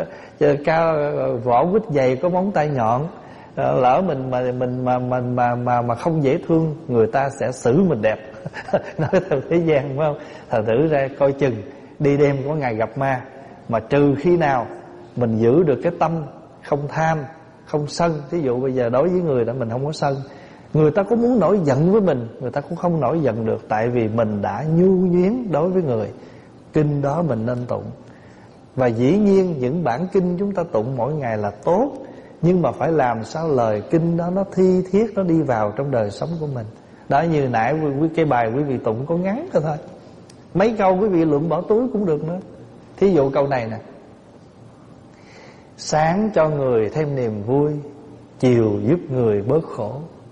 Cao vỏ quýt dày có móng tay nhọn, lỡ mình mà mình mà mà mà mà, mà không dễ thương, người ta sẽ xử mình đẹp. Nói theo thế gian phải không? Thật thử ra coi chừng đi đêm có ngày gặp ma. Mà trừ khi nào mình giữ được cái tâm không tham, không sân. Thí dụ bây giờ đối với người đó mình không có sân, người ta có muốn nổi giận với mình, người ta cũng không nổi giận được. Tại vì mình đã nhu nhuyến đối với người. Kinh đó mình nên tụng. Và dĩ nhiên những bản kinh chúng ta tụng mỗi ngày là tốt, nhưng mà phải làm sao lời kinh đó nó thi thiết, nó đi vào trong đời sống của mình. Đó, như nãy cái bài quý vị tụng có ngắn thôi thôi, mấy câu quý vị lượm bỏ túi cũng được nữa. Thí dụ câu này nè: sáng cho người thêm niềm vui, chiều giúp người bớt khổ.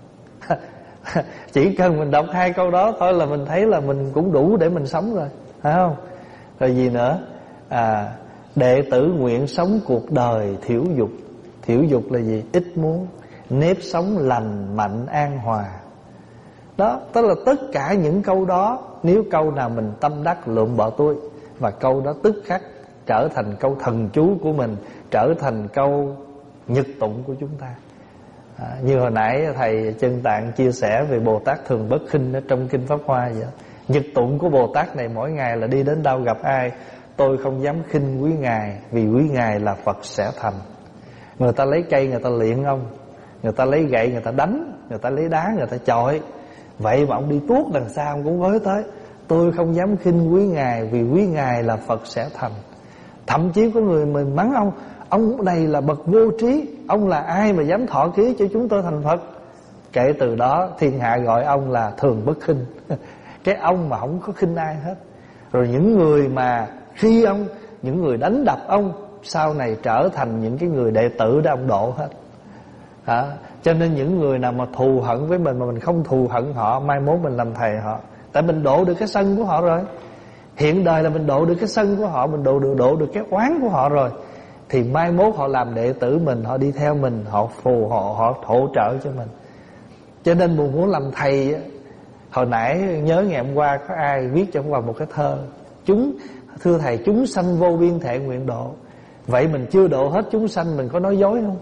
Chỉ cần mình đọc hai câu đó thôi là mình thấy là mình cũng đủ để mình sống rồi, phải không? Rồi gì nữa? À, đệ tử nguyện sống cuộc đời thiểu dục. Thiểu dục là gì? Ít muốn. Nếp sống lành mạnh an hòa. Đó, tức là tất cả những câu đó, nếu câu nào mình tâm đắc lượm bỏ túi, và câu đó tức khắc trở thành câu thần chú của mình, trở thành câu nhật tụng của chúng ta. à, Như hồi nãy thầy Chân Tạng chia sẻ về Bồ Tát Thường Bất Khinh ở trong Kinh Pháp Hoa vậy. Nhật tụng của Bồ Tát này mỗi ngày là đi đến đâu gặp ai: tôi không dám khinh quý Ngài, vì quý Ngài là Phật sẽ thành. Người ta lấy cây người ta luyện ông, người ta lấy gậy người ta đánh, người ta lấy đá người ta chọi, vậy mà ông đi tuốt đằng xa ông cũng với tới: tôi không dám khinh quý Ngài, vì quý Ngài là Phật sẽ thành. Thậm chí có người mình mắng ông: ông này là bậc vô trí, ông là ai mà dám thọ ký cho chúng tôi thành Phật. Kể từ đó thiên hạ gọi ông là Thường Bất Khinh. Cái ông mà không có khinh ai hết. Rồi những người mà khi ông, những người đánh đập ông, sau này trở thành những cái người đệ tử để ông độ hết. Đó. Cho nên những người nào mà thù hận với mình mà mình không thù hận họ, mai mốt mình làm thầy họ. Tại mình độ được cái sân của họ rồi. Hiện đời là mình độ được cái sân của họ, mình độ được độ được cái oán của họ rồi, thì mai mốt họ làm đệ tử mình, họ đi theo mình, họ phù họ họ hỗ trợ cho mình. Cho nên muốn muốn làm thầy, hồi nãy nhớ ngày hôm qua có ai viết cho ông một cái thơ: chúng thưa thầy, chúng sanh vô biên thệ nguyện độ. Vậy mình chưa độ hết chúng sanh, mình có nói dối không?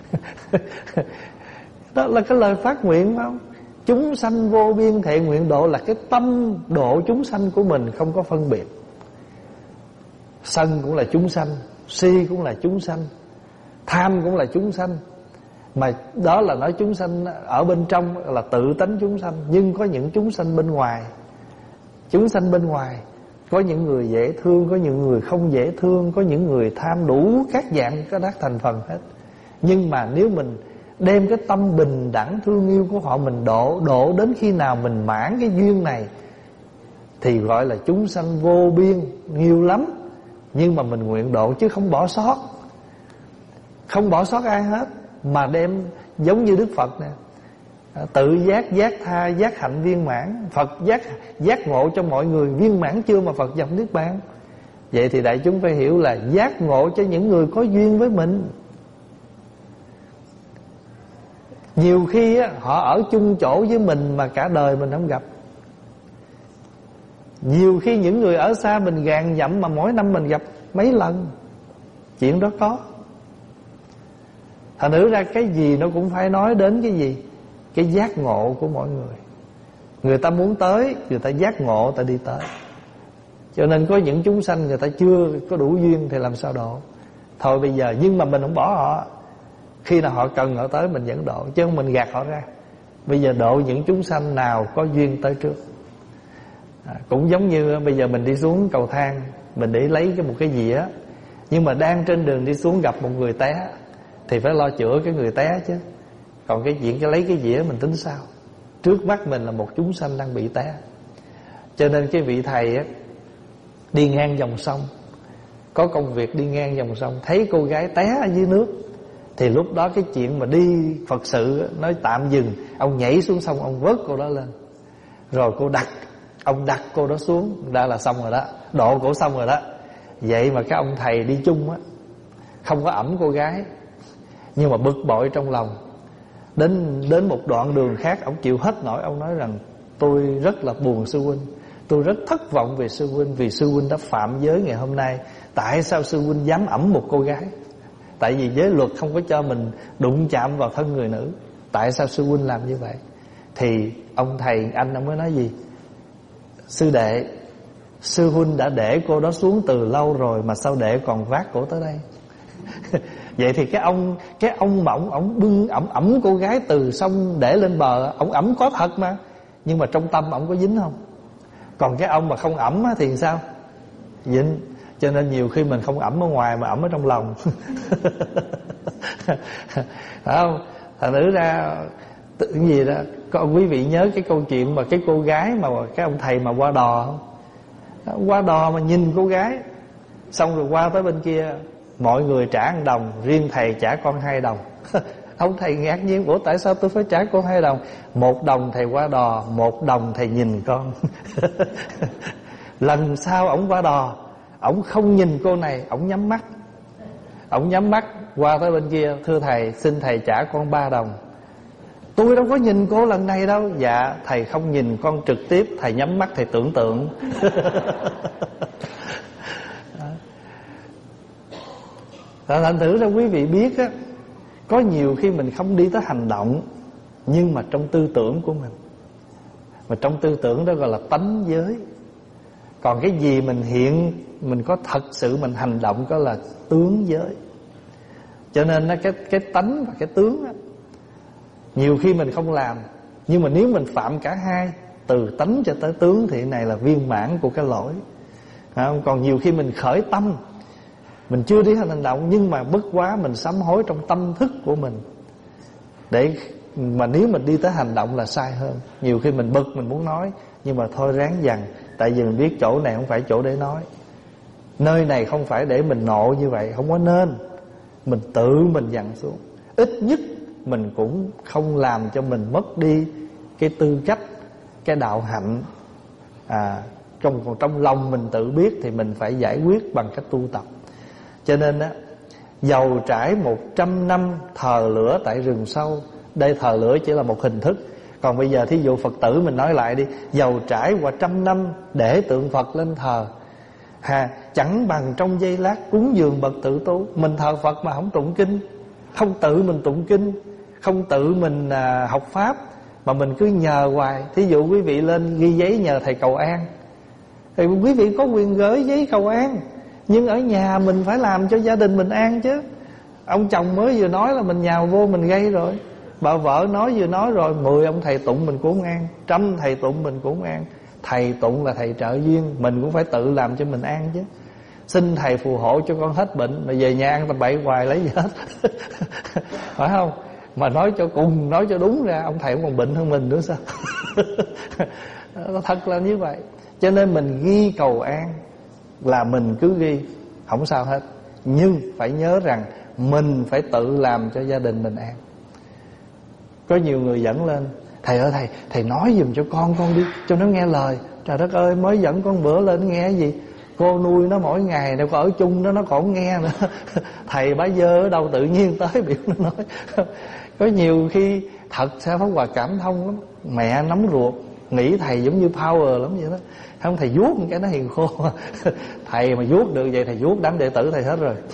Đó là cái lời phát nguyện, phải không? Chúng sanh vô biên thệ nguyện độ là cái tâm độ chúng sanh của mình không có phân biệt. Sân cũng là chúng sanh, si cũng là chúng sanh, tham cũng là chúng sanh. Mà đó là nói chúng sanh ở bên trong là tự tánh chúng sanh. Nhưng có những chúng sanh bên ngoài. Chúng sanh bên ngoài có những người dễ thương, có những người không dễ thương, có những người tham, đủ các dạng các đắc thành phần hết. Nhưng mà nếu mình đem cái tâm bình đẳng thương yêu của họ mình độ, độ đến khi nào mình mãn cái duyên này thì gọi là chúng sanh vô biên, nhiều lắm. Nhưng mà mình nguyện độ chứ không bỏ sót. Không bỏ sót ai hết. Mà đem giống như Đức Phật nè, tự giác, giác tha, giác hạnh viên mãn. Phật giác, giác ngộ cho mọi người viên mãn chưa mà Phật nhập Niết Bàn. Vậy thì đại chúng phải hiểu là giác ngộ cho những người có duyên với mình. Nhiều khi á, họ ở chung chỗ với mình mà cả đời mình không gặp. Nhiều khi những người ở xa mình gàn dặm mà mỗi năm mình gặp mấy lần. Chuyện đó có. Thành thử ra cái gì nó cũng phải nói đến cái gì? Cái giác ngộ của mọi người. Người ta muốn tới, người ta giác ngộ, người ta đi tới. Cho nên có những chúng sanh người ta chưa có đủ duyên thì làm sao độ. Thôi bây giờ, nhưng mà mình không bỏ họ. Khi nào họ cần họ tới mình vẫn độ, chứ không mình gạt họ ra. Bây giờ độ những chúng sanh nào có duyên tới trước. à, Cũng giống như bây giờ mình đi xuống cầu thang, mình để lấy cái một cái dĩa, nhưng mà đang trên đường đi xuống gặp một người té thì phải lo chữa cái người té chứ. Còn cái chuyện cái lấy cái dĩa mình tính sao? Trước mắt mình là một chúng sanh đang bị té. Cho nên cái vị thầy á, đi ngang dòng sông, có công việc đi ngang dòng sông, thấy cô gái té ở dưới nước. Thì lúc đó cái chuyện mà đi Phật sự nói tạm dừng. Ông nhảy xuống sông, ông vớt cô đó lên. Rồi cô đặt, ông đặt cô đó xuống, đã là xong rồi đó, độ cổ xong rồi đó. Vậy mà cái ông thầy đi chung á, không có ẵm cô gái, nhưng mà bực bội trong lòng. Đến đến một đoạn đường khác, ông chịu hết nổi. Ông nói rằng tôi rất là buồn sư huynh, tôi rất thất vọng về sư huynh, vì sư huynh đã phạm giới ngày hôm nay. Tại sao sư huynh dám ẵm một cô gái? Tại vì giới luật không có cho mình đụng chạm vào thân người nữ. Tại sao sư huynh làm như vậy? Thì ông thầy anh ông mới nói gì? Sư đệ, sư huynh đã để cô đó xuống từ lâu rồi, mà sao đệ còn vác cổ tới đây? Vậy thì cái ông cái ông mà ông ổng bưng ẩm ẩm cô gái từ sông để lên bờ, ổng ẩm có thật mà, nhưng mà trong tâm ổng có dính không? Còn cái ông mà không ẩm thì sao? Dính. Cho nên nhiều khi mình không ẩm ở ngoài mà ẩm ở trong lòng. Phải không? Thành thử ra tự gì đó, có quý vị nhớ cái câu chuyện mà cái cô gái mà cái ông thầy mà qua đò không? Qua đò mà nhìn cô gái, xong rồi qua tới bên kia, mọi người trả một đồng, riêng thầy trả con hai đồng. Ông thầy ngạc nhiên, ủa tại sao tôi phải trả con hai đồng? Một đồng thầy qua đò, một đồng thầy nhìn con. Lần sau ổng qua đò, ổng không nhìn cô này, ổng nhắm mắt. Ổng nhắm mắt qua tới bên kia, thưa thầy, xin thầy trả con ba đồng. Tôi đâu có nhìn cô lần này đâu. Dạ thầy không nhìn con trực tiếp, thầy nhắm mắt thầy tưởng tượng. Thành thử ra quý vị biết á, có nhiều khi mình không đi tới hành động, nhưng mà trong tư tưởng của mình, mà trong tư tưởng đó gọi là tánh giới. Còn cái gì mình hiện, mình có thật sự mình hành động, có là tướng giới. Cho nên cái, cái tánh và cái tướng á, nhiều khi mình không làm, nhưng mà nếu mình phạm cả hai, từ tánh cho tới tướng, thì này là viên mãn của cái lỗi. Còn nhiều khi mình khởi tâm, mình chưa đi hành động, nhưng mà bất quá mình sám hối trong tâm thức của mình. Để mà nếu mình đi tới hành động là sai hơn. Nhiều khi mình bực, mình muốn nói, nhưng mà thôi ráng dằn. Tại vì mình biết chỗ này không phải chỗ để nói, nơi này không phải để mình nộ như vậy, không có nên. Mình tự mình dằn xuống. Ít nhất mình cũng không làm cho mình mất đi cái tư cách, cái đạo hạnh. à, trong, Còn trong lòng mình tự biết thì mình phải giải quyết bằng cách tu tập. Cho nên á, dầu trải một trăm năm thờ lửa tại rừng sâu, đây thờ lửa chỉ là một hình thức. Còn bây giờ thí dụ Phật tử mình nói lại đi, dầu trải qua trăm năm để tượng Phật lên thờ, hà, chẳng bằng trong giây lát cúng dường bậc tự tu. Mình thờ Phật mà không tụng kinh, không tự mình tụng kinh, không tự mình à, học pháp, mà mình cứ nhờ hoài. Thí dụ quý vị lên ghi giấy nhờ thầy cầu an, thì quý vị có quyền gửi giấy cầu an, Nhưng ở nhà mình phải làm cho gia đình mình an chứ. Ông chồng mới vừa nói là mình nhào vô mình gây rồi. Bà vợ nói vừa nói rồi, mười ông thầy tụng mình cũng không an, trăm thầy tụng mình cũng không an. Thầy tụng là thầy trợ duyên, mình cũng phải tự làm cho mình an chứ. Xin thầy phù hộ cho con hết bệnh, mà về nhà ăn tầm bậy hoài lấy gì hết. Phải không? Mà nói cho cùng, nói cho đúng ra, ông thầy cũng còn bệnh hơn mình nữa sao. Thật là như vậy. Cho nên mình ghi cầu an là mình cứ ghi, không sao hết. Nhưng phải nhớ rằng mình phải tự làm cho gia đình mình an. Có nhiều người dẫn lên, thầy ơi thầy, thầy nói giùm cho con con đi, cho nó nghe lời. Trời đất ơi, mới dẫn con bữa lên nghe cái gì? Cô nuôi nó mỗi ngày, đâu có ở chung nó, nó còn nghe nữa. Thầy bá dơ ở đâu tự nhiên tới biểu nó nói. Có nhiều khi thật sao Pháp Hòa cảm thông lắm. Mẹ nóng ruột, nghĩ thầy giống như power lắm vậy đó. Không, thầy vuốt cái nó hiền khô. Thầy mà vuốt được vậy, thầy vuốt đám đệ tử thầy hết rồi.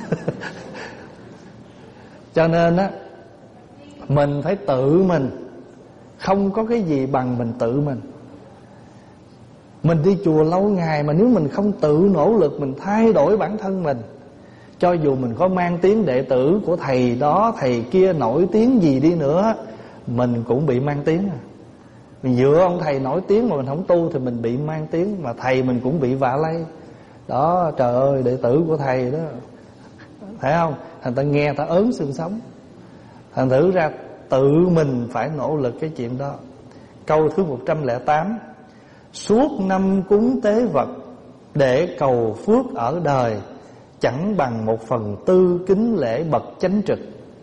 Cho nên á, mình phải tự mình. Không có cái gì bằng mình tự mình. Mình đi chùa lâu ngày mà nếu mình không tự nỗ lực, mình thay đổi bản thân mình, cho dù mình có mang tiếng đệ tử của thầy đó, thầy kia nổi tiếng gì đi nữa, mình cũng bị mang tiếng à. Mình dựa ông thầy nổi tiếng mà mình không tu thì mình bị mang tiếng, mà thầy mình cũng bị vạ lây. Đó, trời ơi, đệ tử của thầy đó, thấy không? Thành ta nghe ta ớn xương sống. Thành thử ra tự mình phải nỗ lực cái chuyện đó. Câu thứ một trăm lẻ tám: suốt năm cúng tế vật để cầu phước ở đời, chẳng bằng một phần tư kính lễ bậc chánh trực.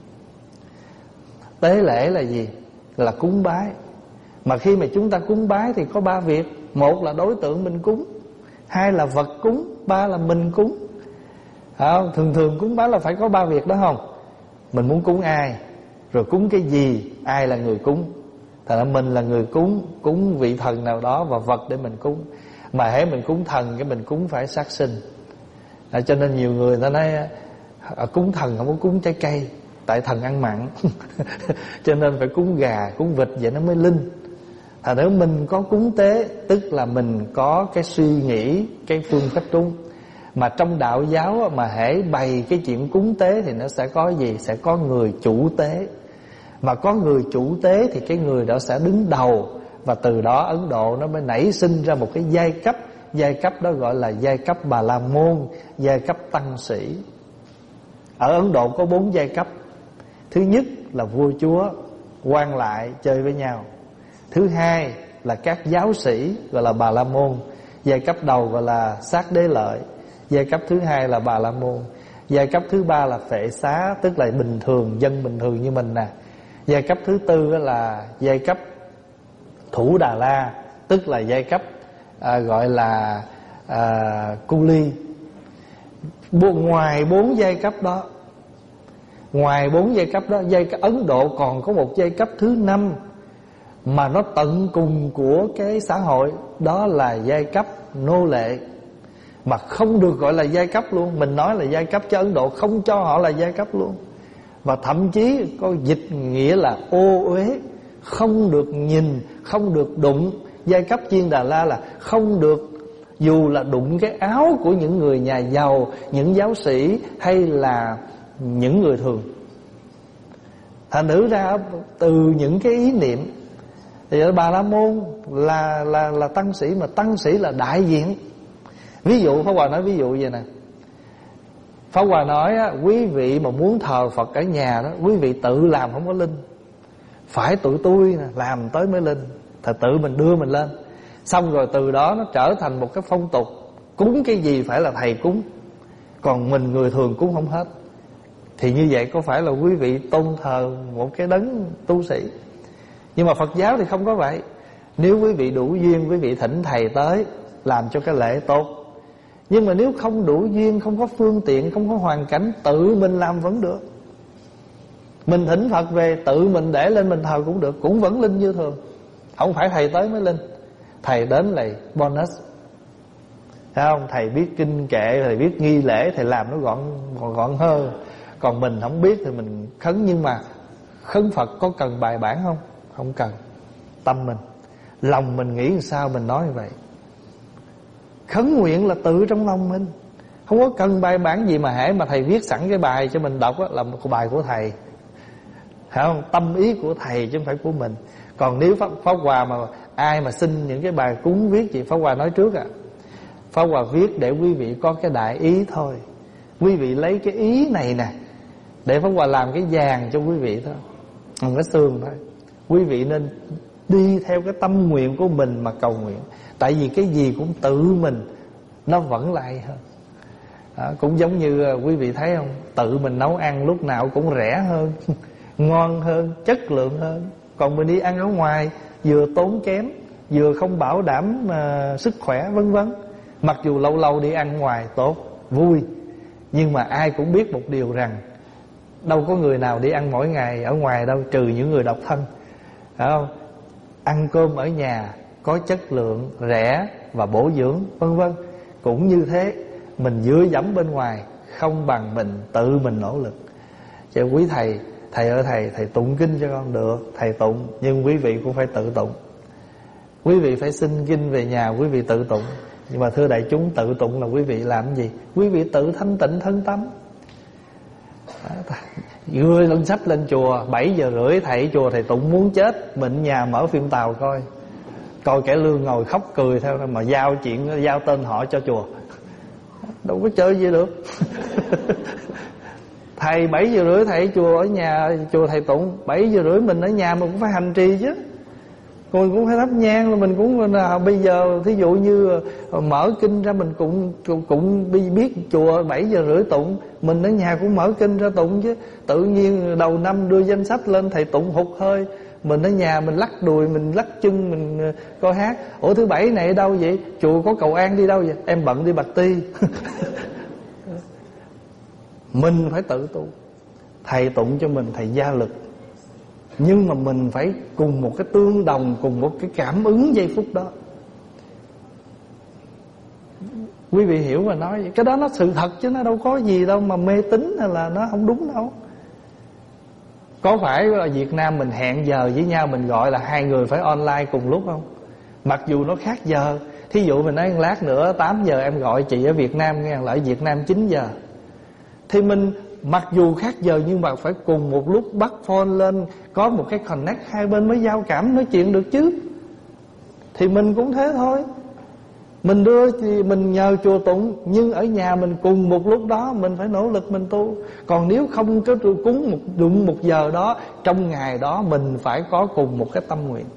Tế lễ là gì? Là cúng bái. Mà khi mà chúng ta cúng bái thì có ba việc. Một là đối tượng mình cúng, hai là vật cúng, ba là mình cúng. À, thường thường cúng bái là phải có ba việc đó không? Mình muốn cúng ai, rồi cúng cái gì, ai là người cúng. Thật ra mình là người cúng, cúng vị thần nào đó và vật để mình cúng. Mà hễ mình cúng thần, cái mình cúng phải sát sinh. À, cho nên nhiều người ta nói à, cúng thần không có cúng trái cây, tại thần ăn mặn. Cho nên phải cúng gà, cúng vịt vậy nó mới linh. Thật nếu mình có cúng tế, tức là mình có cái suy nghĩ, cái phương pháp cúng. Mà trong đạo giáo mà hễ bày cái chuyện cúng tế thì nó sẽ có gì? Sẽ có người chủ tế. Mà có người chủ tế thì cái người đó sẽ đứng đầu. Và từ đó Ấn Độ nó mới nảy sinh ra một cái giai cấp. Giai cấp đó gọi là giai cấp Bà La Môn, giai cấp tăng sĩ. Ở Ấn Độ có bốn giai cấp. Thứ nhất là vua chúa, quan lại chơi với nhau. Thứ hai là các giáo sĩ, gọi là Bà La Môn. Giai cấp đầu gọi là Sát Đế Lợi. Giai cấp thứ hai là Bà La Môn. Giai cấp thứ ba là Phệ Xá, tức là bình thường, dân bình thường như mình nè. Giai cấp thứ tư là giai cấp Thủ Đà La, tức là giai cấp à, gọi là à, cu ly. Ngoài bốn giai cấp đó, ngoài bốn giai cấp đó, giai cấp Ấn Độ còn có một giai cấp thứ năm mà nó tận cùng của cái xã hội, đó là giai cấp nô lệ. Mà không được gọi là giai cấp luôn. Mình nói là giai cấp cho Ấn Độ, không cho họ là giai cấp luôn. Và thậm chí có dịch nghĩa là ô uế, không được nhìn, không được đụng. Giai cấp Chiên Đà La là không được dù là đụng cái áo của những người nhà giàu, những giáo sĩ hay là những người thường. Thành thử ra từ những cái ý niệm thì ở Bà La Môn là, là, là tăng sĩ, mà tăng sĩ là đại diện. Ví dụ Pháp Hòa nói ví dụ vậy nè. Pháp Hòa nói á, quý vị mà muốn thờ Phật ở nhà đó, quý vị tự làm không có linh. Phải tụi tôi nè, làm tới mới linh. Thật tự mình đưa mình lên. Xong rồi từ đó nó trở thành một cái phong tục. Cúng cái gì phải là thầy cúng, còn mình người thường cúng không hết. Thì như vậy có phải là quý vị tôn thờ một cái đấng tu sĩ? Nhưng mà Phật giáo thì không có vậy. Nếu quý vị đủ duyên, quý vị thỉnh thầy tới làm cho cái lễ tốt. Nhưng mà nếu không đủ duyên, không có phương tiện, không có hoàn cảnh, tự mình làm vẫn được. Mình thỉnh Phật về, tự mình để lên mình thờ cũng được, cũng vẫn linh như thường. Không phải thầy tới mới linh. Thầy đến là bonus, thấy không? Thầy biết kinh kệ, thầy biết nghi lễ, thầy làm nó gọn gọn, gọn hơn. Còn mình không biết thì mình khấn. Nhưng mà khấn Phật có cần bài bản không? Không cần. Tâm mình, lòng mình nghĩ sao mình nói như vậy. Khấn nguyện là tự trong lòng mình. Không có cần bài bản gì, mà hễ mà thầy viết sẵn cái bài cho mình đọc á, là một bài của thầy, phải không? Tâm ý của thầy chứ không phải của mình. Còn nếu Pháp, Pháp Hòa mà ai mà xin những cái bài cúng viết gì, Pháp Hòa nói trước à, Pháp Hòa viết để quý vị có cái đại ý thôi. Quý vị lấy cái ý này nè để Pháp Hòa làm cái vàng cho quý vị thôi, không có xương thôi. Quý vị nên đi theo cái tâm nguyện của mình mà cầu nguyện. Tại vì cái gì cũng tự mình nó vẫn lại hơn. Đó, cũng giống như quý vị thấy không, tự mình nấu ăn lúc nào cũng rẻ hơn, ngon hơn, chất lượng hơn. Còn mình đi ăn ở ngoài vừa tốn kém, vừa không bảo đảm uh, sức khỏe vân vân. Mặc dù lâu lâu đi ăn ngoài tốt, vui, nhưng mà ai cũng biết một điều rằng đâu có người nào đi ăn mỗi ngày ở ngoài đâu, trừ những người độc thân, phải không? Ăn cơm ở nhà có chất lượng, rẻ và bổ dưỡng vân vân. Cũng như thế, mình dựa dẫm bên ngoài không bằng mình tự mình nỗ lực. Chứ quý thầy, thầy ơi thầy, thầy tụng kinh cho con được, thầy tụng, nhưng quý vị cũng phải tự tụng. Quý vị phải xin kinh về nhà, quý vị tự tụng. Nhưng mà thưa đại chúng, tự tụng là quý vị làm gì? Quý vị tự thanh tịnh thân tâm. Gưa lên sách lên chùa, bảy giờ rưỡi thầy chùa thầy tụng muốn chết, mình nhà mở phim Tàu coi, coi kẻ lương ngồi khóc cười theo, mà giao chuyện, giao tên họ cho chùa, đâu có chơi gì được. Thầy bảy giờ rưỡi thầy chùa ở nhà, chùa thầy tụng, bảy giờ rưỡi mình ở nhà mình cũng phải hành trì chứ, mình cũng phải thắp nhang. Mình cũng là bây giờ thí dụ như mở kinh ra, mình cũng cũng, cũng biết chùa bảy giờ rưỡi tụng, mình ở nhà cũng mở kinh ra tụng chứ. Tự nhiên đầu năm đưa danh sách lên thầy tụng hụt hơi, mình ở nhà mình lắc đùi, mình lắc chân, mình coi hát. Ủa thứ bảy này ở đâu vậy? Chùa có cầu an đi đâu vậy? Em bận đi Bạch Ti. Mình phải tự tu. Thầy tụng cho mình, thầy gia lực, nhưng mà mình phải cùng một cái tương đồng, cùng một cái cảm ứng giây phút đó. Quý vị hiểu mà nói vậy. Cái đó nó sự thật chứ nó đâu có gì đâu mà mê tín hay là nó không đúng đâu. Có phải là Việt Nam mình hẹn giờ với nhau, mình gọi là hai người phải online cùng lúc không? Mặc dù nó khác giờ. Thí dụ mình nói lát nữa tám giờ em gọi chị ở Việt Nam nghe, lại ở Việt Nam chín giờ. Thì mình mặc dù khác giờ nhưng mà phải cùng một lúc bắt phone lên, có một cái connect, hai bên mới giao cảm nói chuyện được chứ. Thì mình cũng thế thôi. Mình đưa thì mình nhờ chùa tụng, nhưng ở nhà mình cùng một lúc đó mình phải nỗ lực mình tu. Còn nếu không có cúng một đụng một giờ đó, trong ngày đó mình phải có cùng một cái tâm nguyện,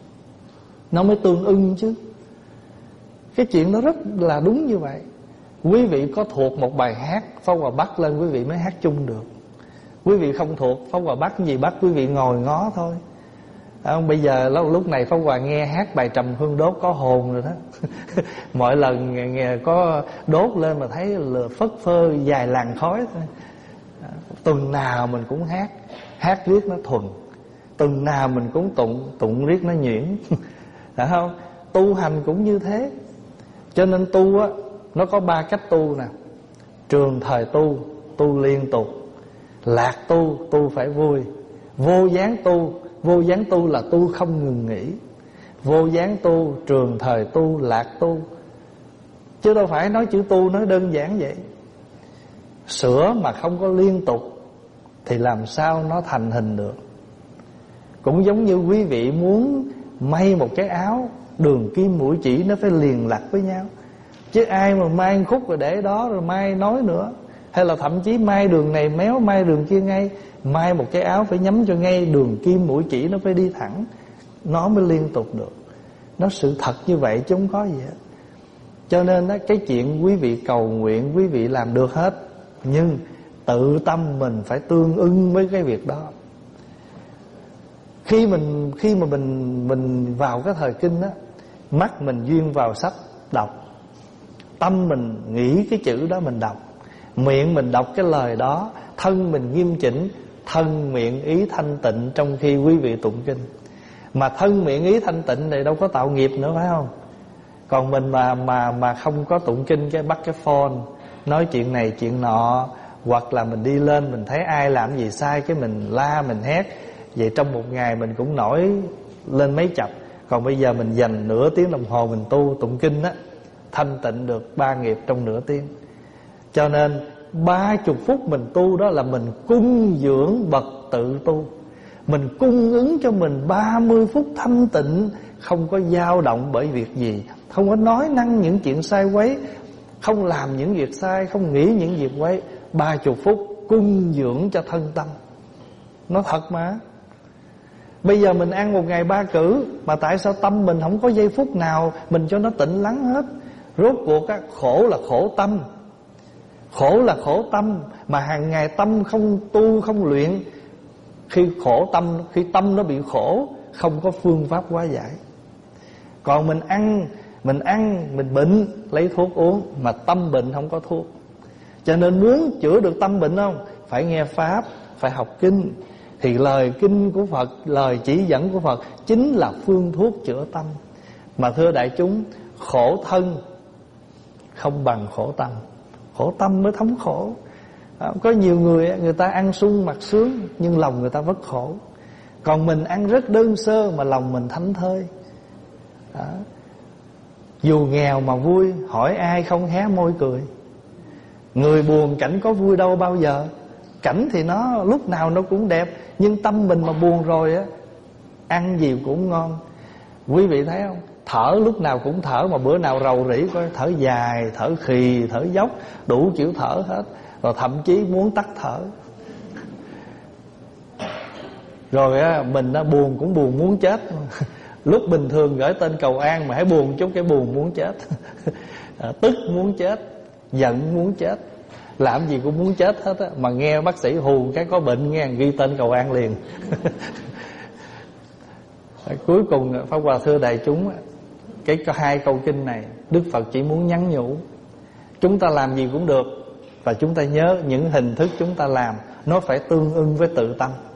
nó mới tương ưng chứ. Cái chuyện đó rất là đúng như vậy. Quý vị có thuộc một bài hát, Pháp Hòa bắt lên quý vị mới hát chung được. Quý vị không thuộc, Pháp Hòa bắt gì bắt, quý vị ngồi ngó thôi. À, bây giờ lúc này Pháp Hòa nghe hát bài Trầm Hương Đốt có hồn rồi đó. Mỗi lần nghe, nghe có đốt lên mà thấy là phất phơ dài làn khói thôi. À, tuần nào mình cũng hát, hát riết nó thuần. Tuần nào mình cũng tụng, tụng riết nó nhuyễn. Phải không? Tu hành cũng như thế. Cho nên tu á, nó có ba cách tu nè. Trường thời tu, tu liên tục. Lạc tu, tu phải vui. Vô gián tu, vô gián tu là tu không ngừng nghỉ. Vô gián tu, trường thời tu, lạc tu. Chứ đâu phải nói chữ tu nói đơn giản vậy. Sửa mà không có liên tục thì làm sao nó thành hình được. Cũng giống như quý vị muốn may một cái áo, đường kim mũi chỉ nó phải liền lạc với nhau. Chứ ai mà mai khúc rồi để đó rồi mai nói nữa. Hay là thậm chí mai đường này méo, mai đường kia ngay. Mai một cái áo phải nhắm cho ngay, đường kim mũi chỉ nó phải đi thẳng, nó mới liên tục được. Nó sự thật như vậy chứ không có gì hết. Cho nên đó, cái chuyện quý vị cầu nguyện, quý vị làm được hết, nhưng tự tâm mình phải tương ưng với cái việc đó. Khi mình khi mà mình mình vào cái thời kinh đó, mắt mình duyên vào sách đọc, tâm mình nghĩ cái chữ đó mình đọc, miệng mình đọc cái lời đó, thân mình nghiêm chỉnh, thân miệng ý thanh tịnh trong khi quý vị tụng kinh. Mà thân miệng ý thanh tịnh này đâu có tạo nghiệp nữa, phải không? Còn mình mà mà mà không có tụng kinh, cái bắt cái phone nói chuyện này chuyện nọ, hoặc là mình đi lên mình thấy ai làm gì sai cái mình la mình hét, vậy trong một ngày mình cũng nổi lên mấy chập. Còn bây giờ mình dành nửa tiếng đồng hồ mình tu tụng kinh á, thanh tịnh được ba nghiệp trong nửa tiếng. Cho nên ba chục phút mình tu đó là mình cung dưỡng bậc tự tu. Mình cung ứng cho mình ba mươi phút thanh tịnh, không có dao động bởi việc gì, không có nói năng những chuyện sai quấy, không làm những việc sai, không nghĩ những việc quấy. Ba chục phút cung dưỡng cho thân tâm. Nó thật mà. Bây giờ mình ăn một ngày ba cử, mà tại sao tâm mình không có giây phút nào mình cho nó tĩnh lắng hết? Rốt cuộc á, khổ là khổ tâm. Khổ là khổ tâm. Mà hàng ngày tâm không tu, không luyện, khi khổ tâm, khi tâm nó bị khổ, không có phương pháp hóa giải. Còn mình ăn, mình ăn, mình bệnh, lấy thuốc uống, mà tâm bệnh không có thuốc. Cho nên muốn chữa được tâm bệnh không? Phải nghe Pháp, phải học kinh. Thì lời kinh của Phật, lời chỉ dẫn của Phật chính là phương thuốc chữa tâm. Mà thưa đại chúng, khổ thân không bằng khổ tâm. Khổ tâm mới thống khổ. À, có nhiều người người ta ăn sung mặc sướng, nhưng lòng người ta vất khổ. Còn mình ăn rất đơn sơ mà lòng mình thảnh thơi. à, Dù nghèo mà vui, hỏi ai không hé môi cười. Người buồn cảnh có vui đâu bao giờ. Cảnh thì nó lúc nào nó cũng đẹp, nhưng tâm mình mà buồn rồi á, ăn gì cũng ngon. Quý vị thấy không? Thở lúc nào cũng thở, mà bữa nào rầu rĩ coi, thở dài, thở khì, thở dốc, đủ kiểu thở hết. Rồi thậm chí muốn tắt thở. Rồi á, mình á, buồn cũng buồn muốn chết. Lúc bình thường gửi tên cầu an, mà hãy buồn chút cái buồn muốn chết. Tức muốn chết, giận muốn chết, làm gì cũng muốn chết hết á. Mà nghe bác sĩ hù cái có bệnh nghe ghi tên cầu an liền. Cuối cùng Pháp Hòa thưa đại chúng, cái hai câu kinh này Đức Phật chỉ muốn nhắn nhủ chúng ta làm gì cũng được, và chúng ta nhớ những hình thức chúng ta làm nó phải tương ưng với tự tâm.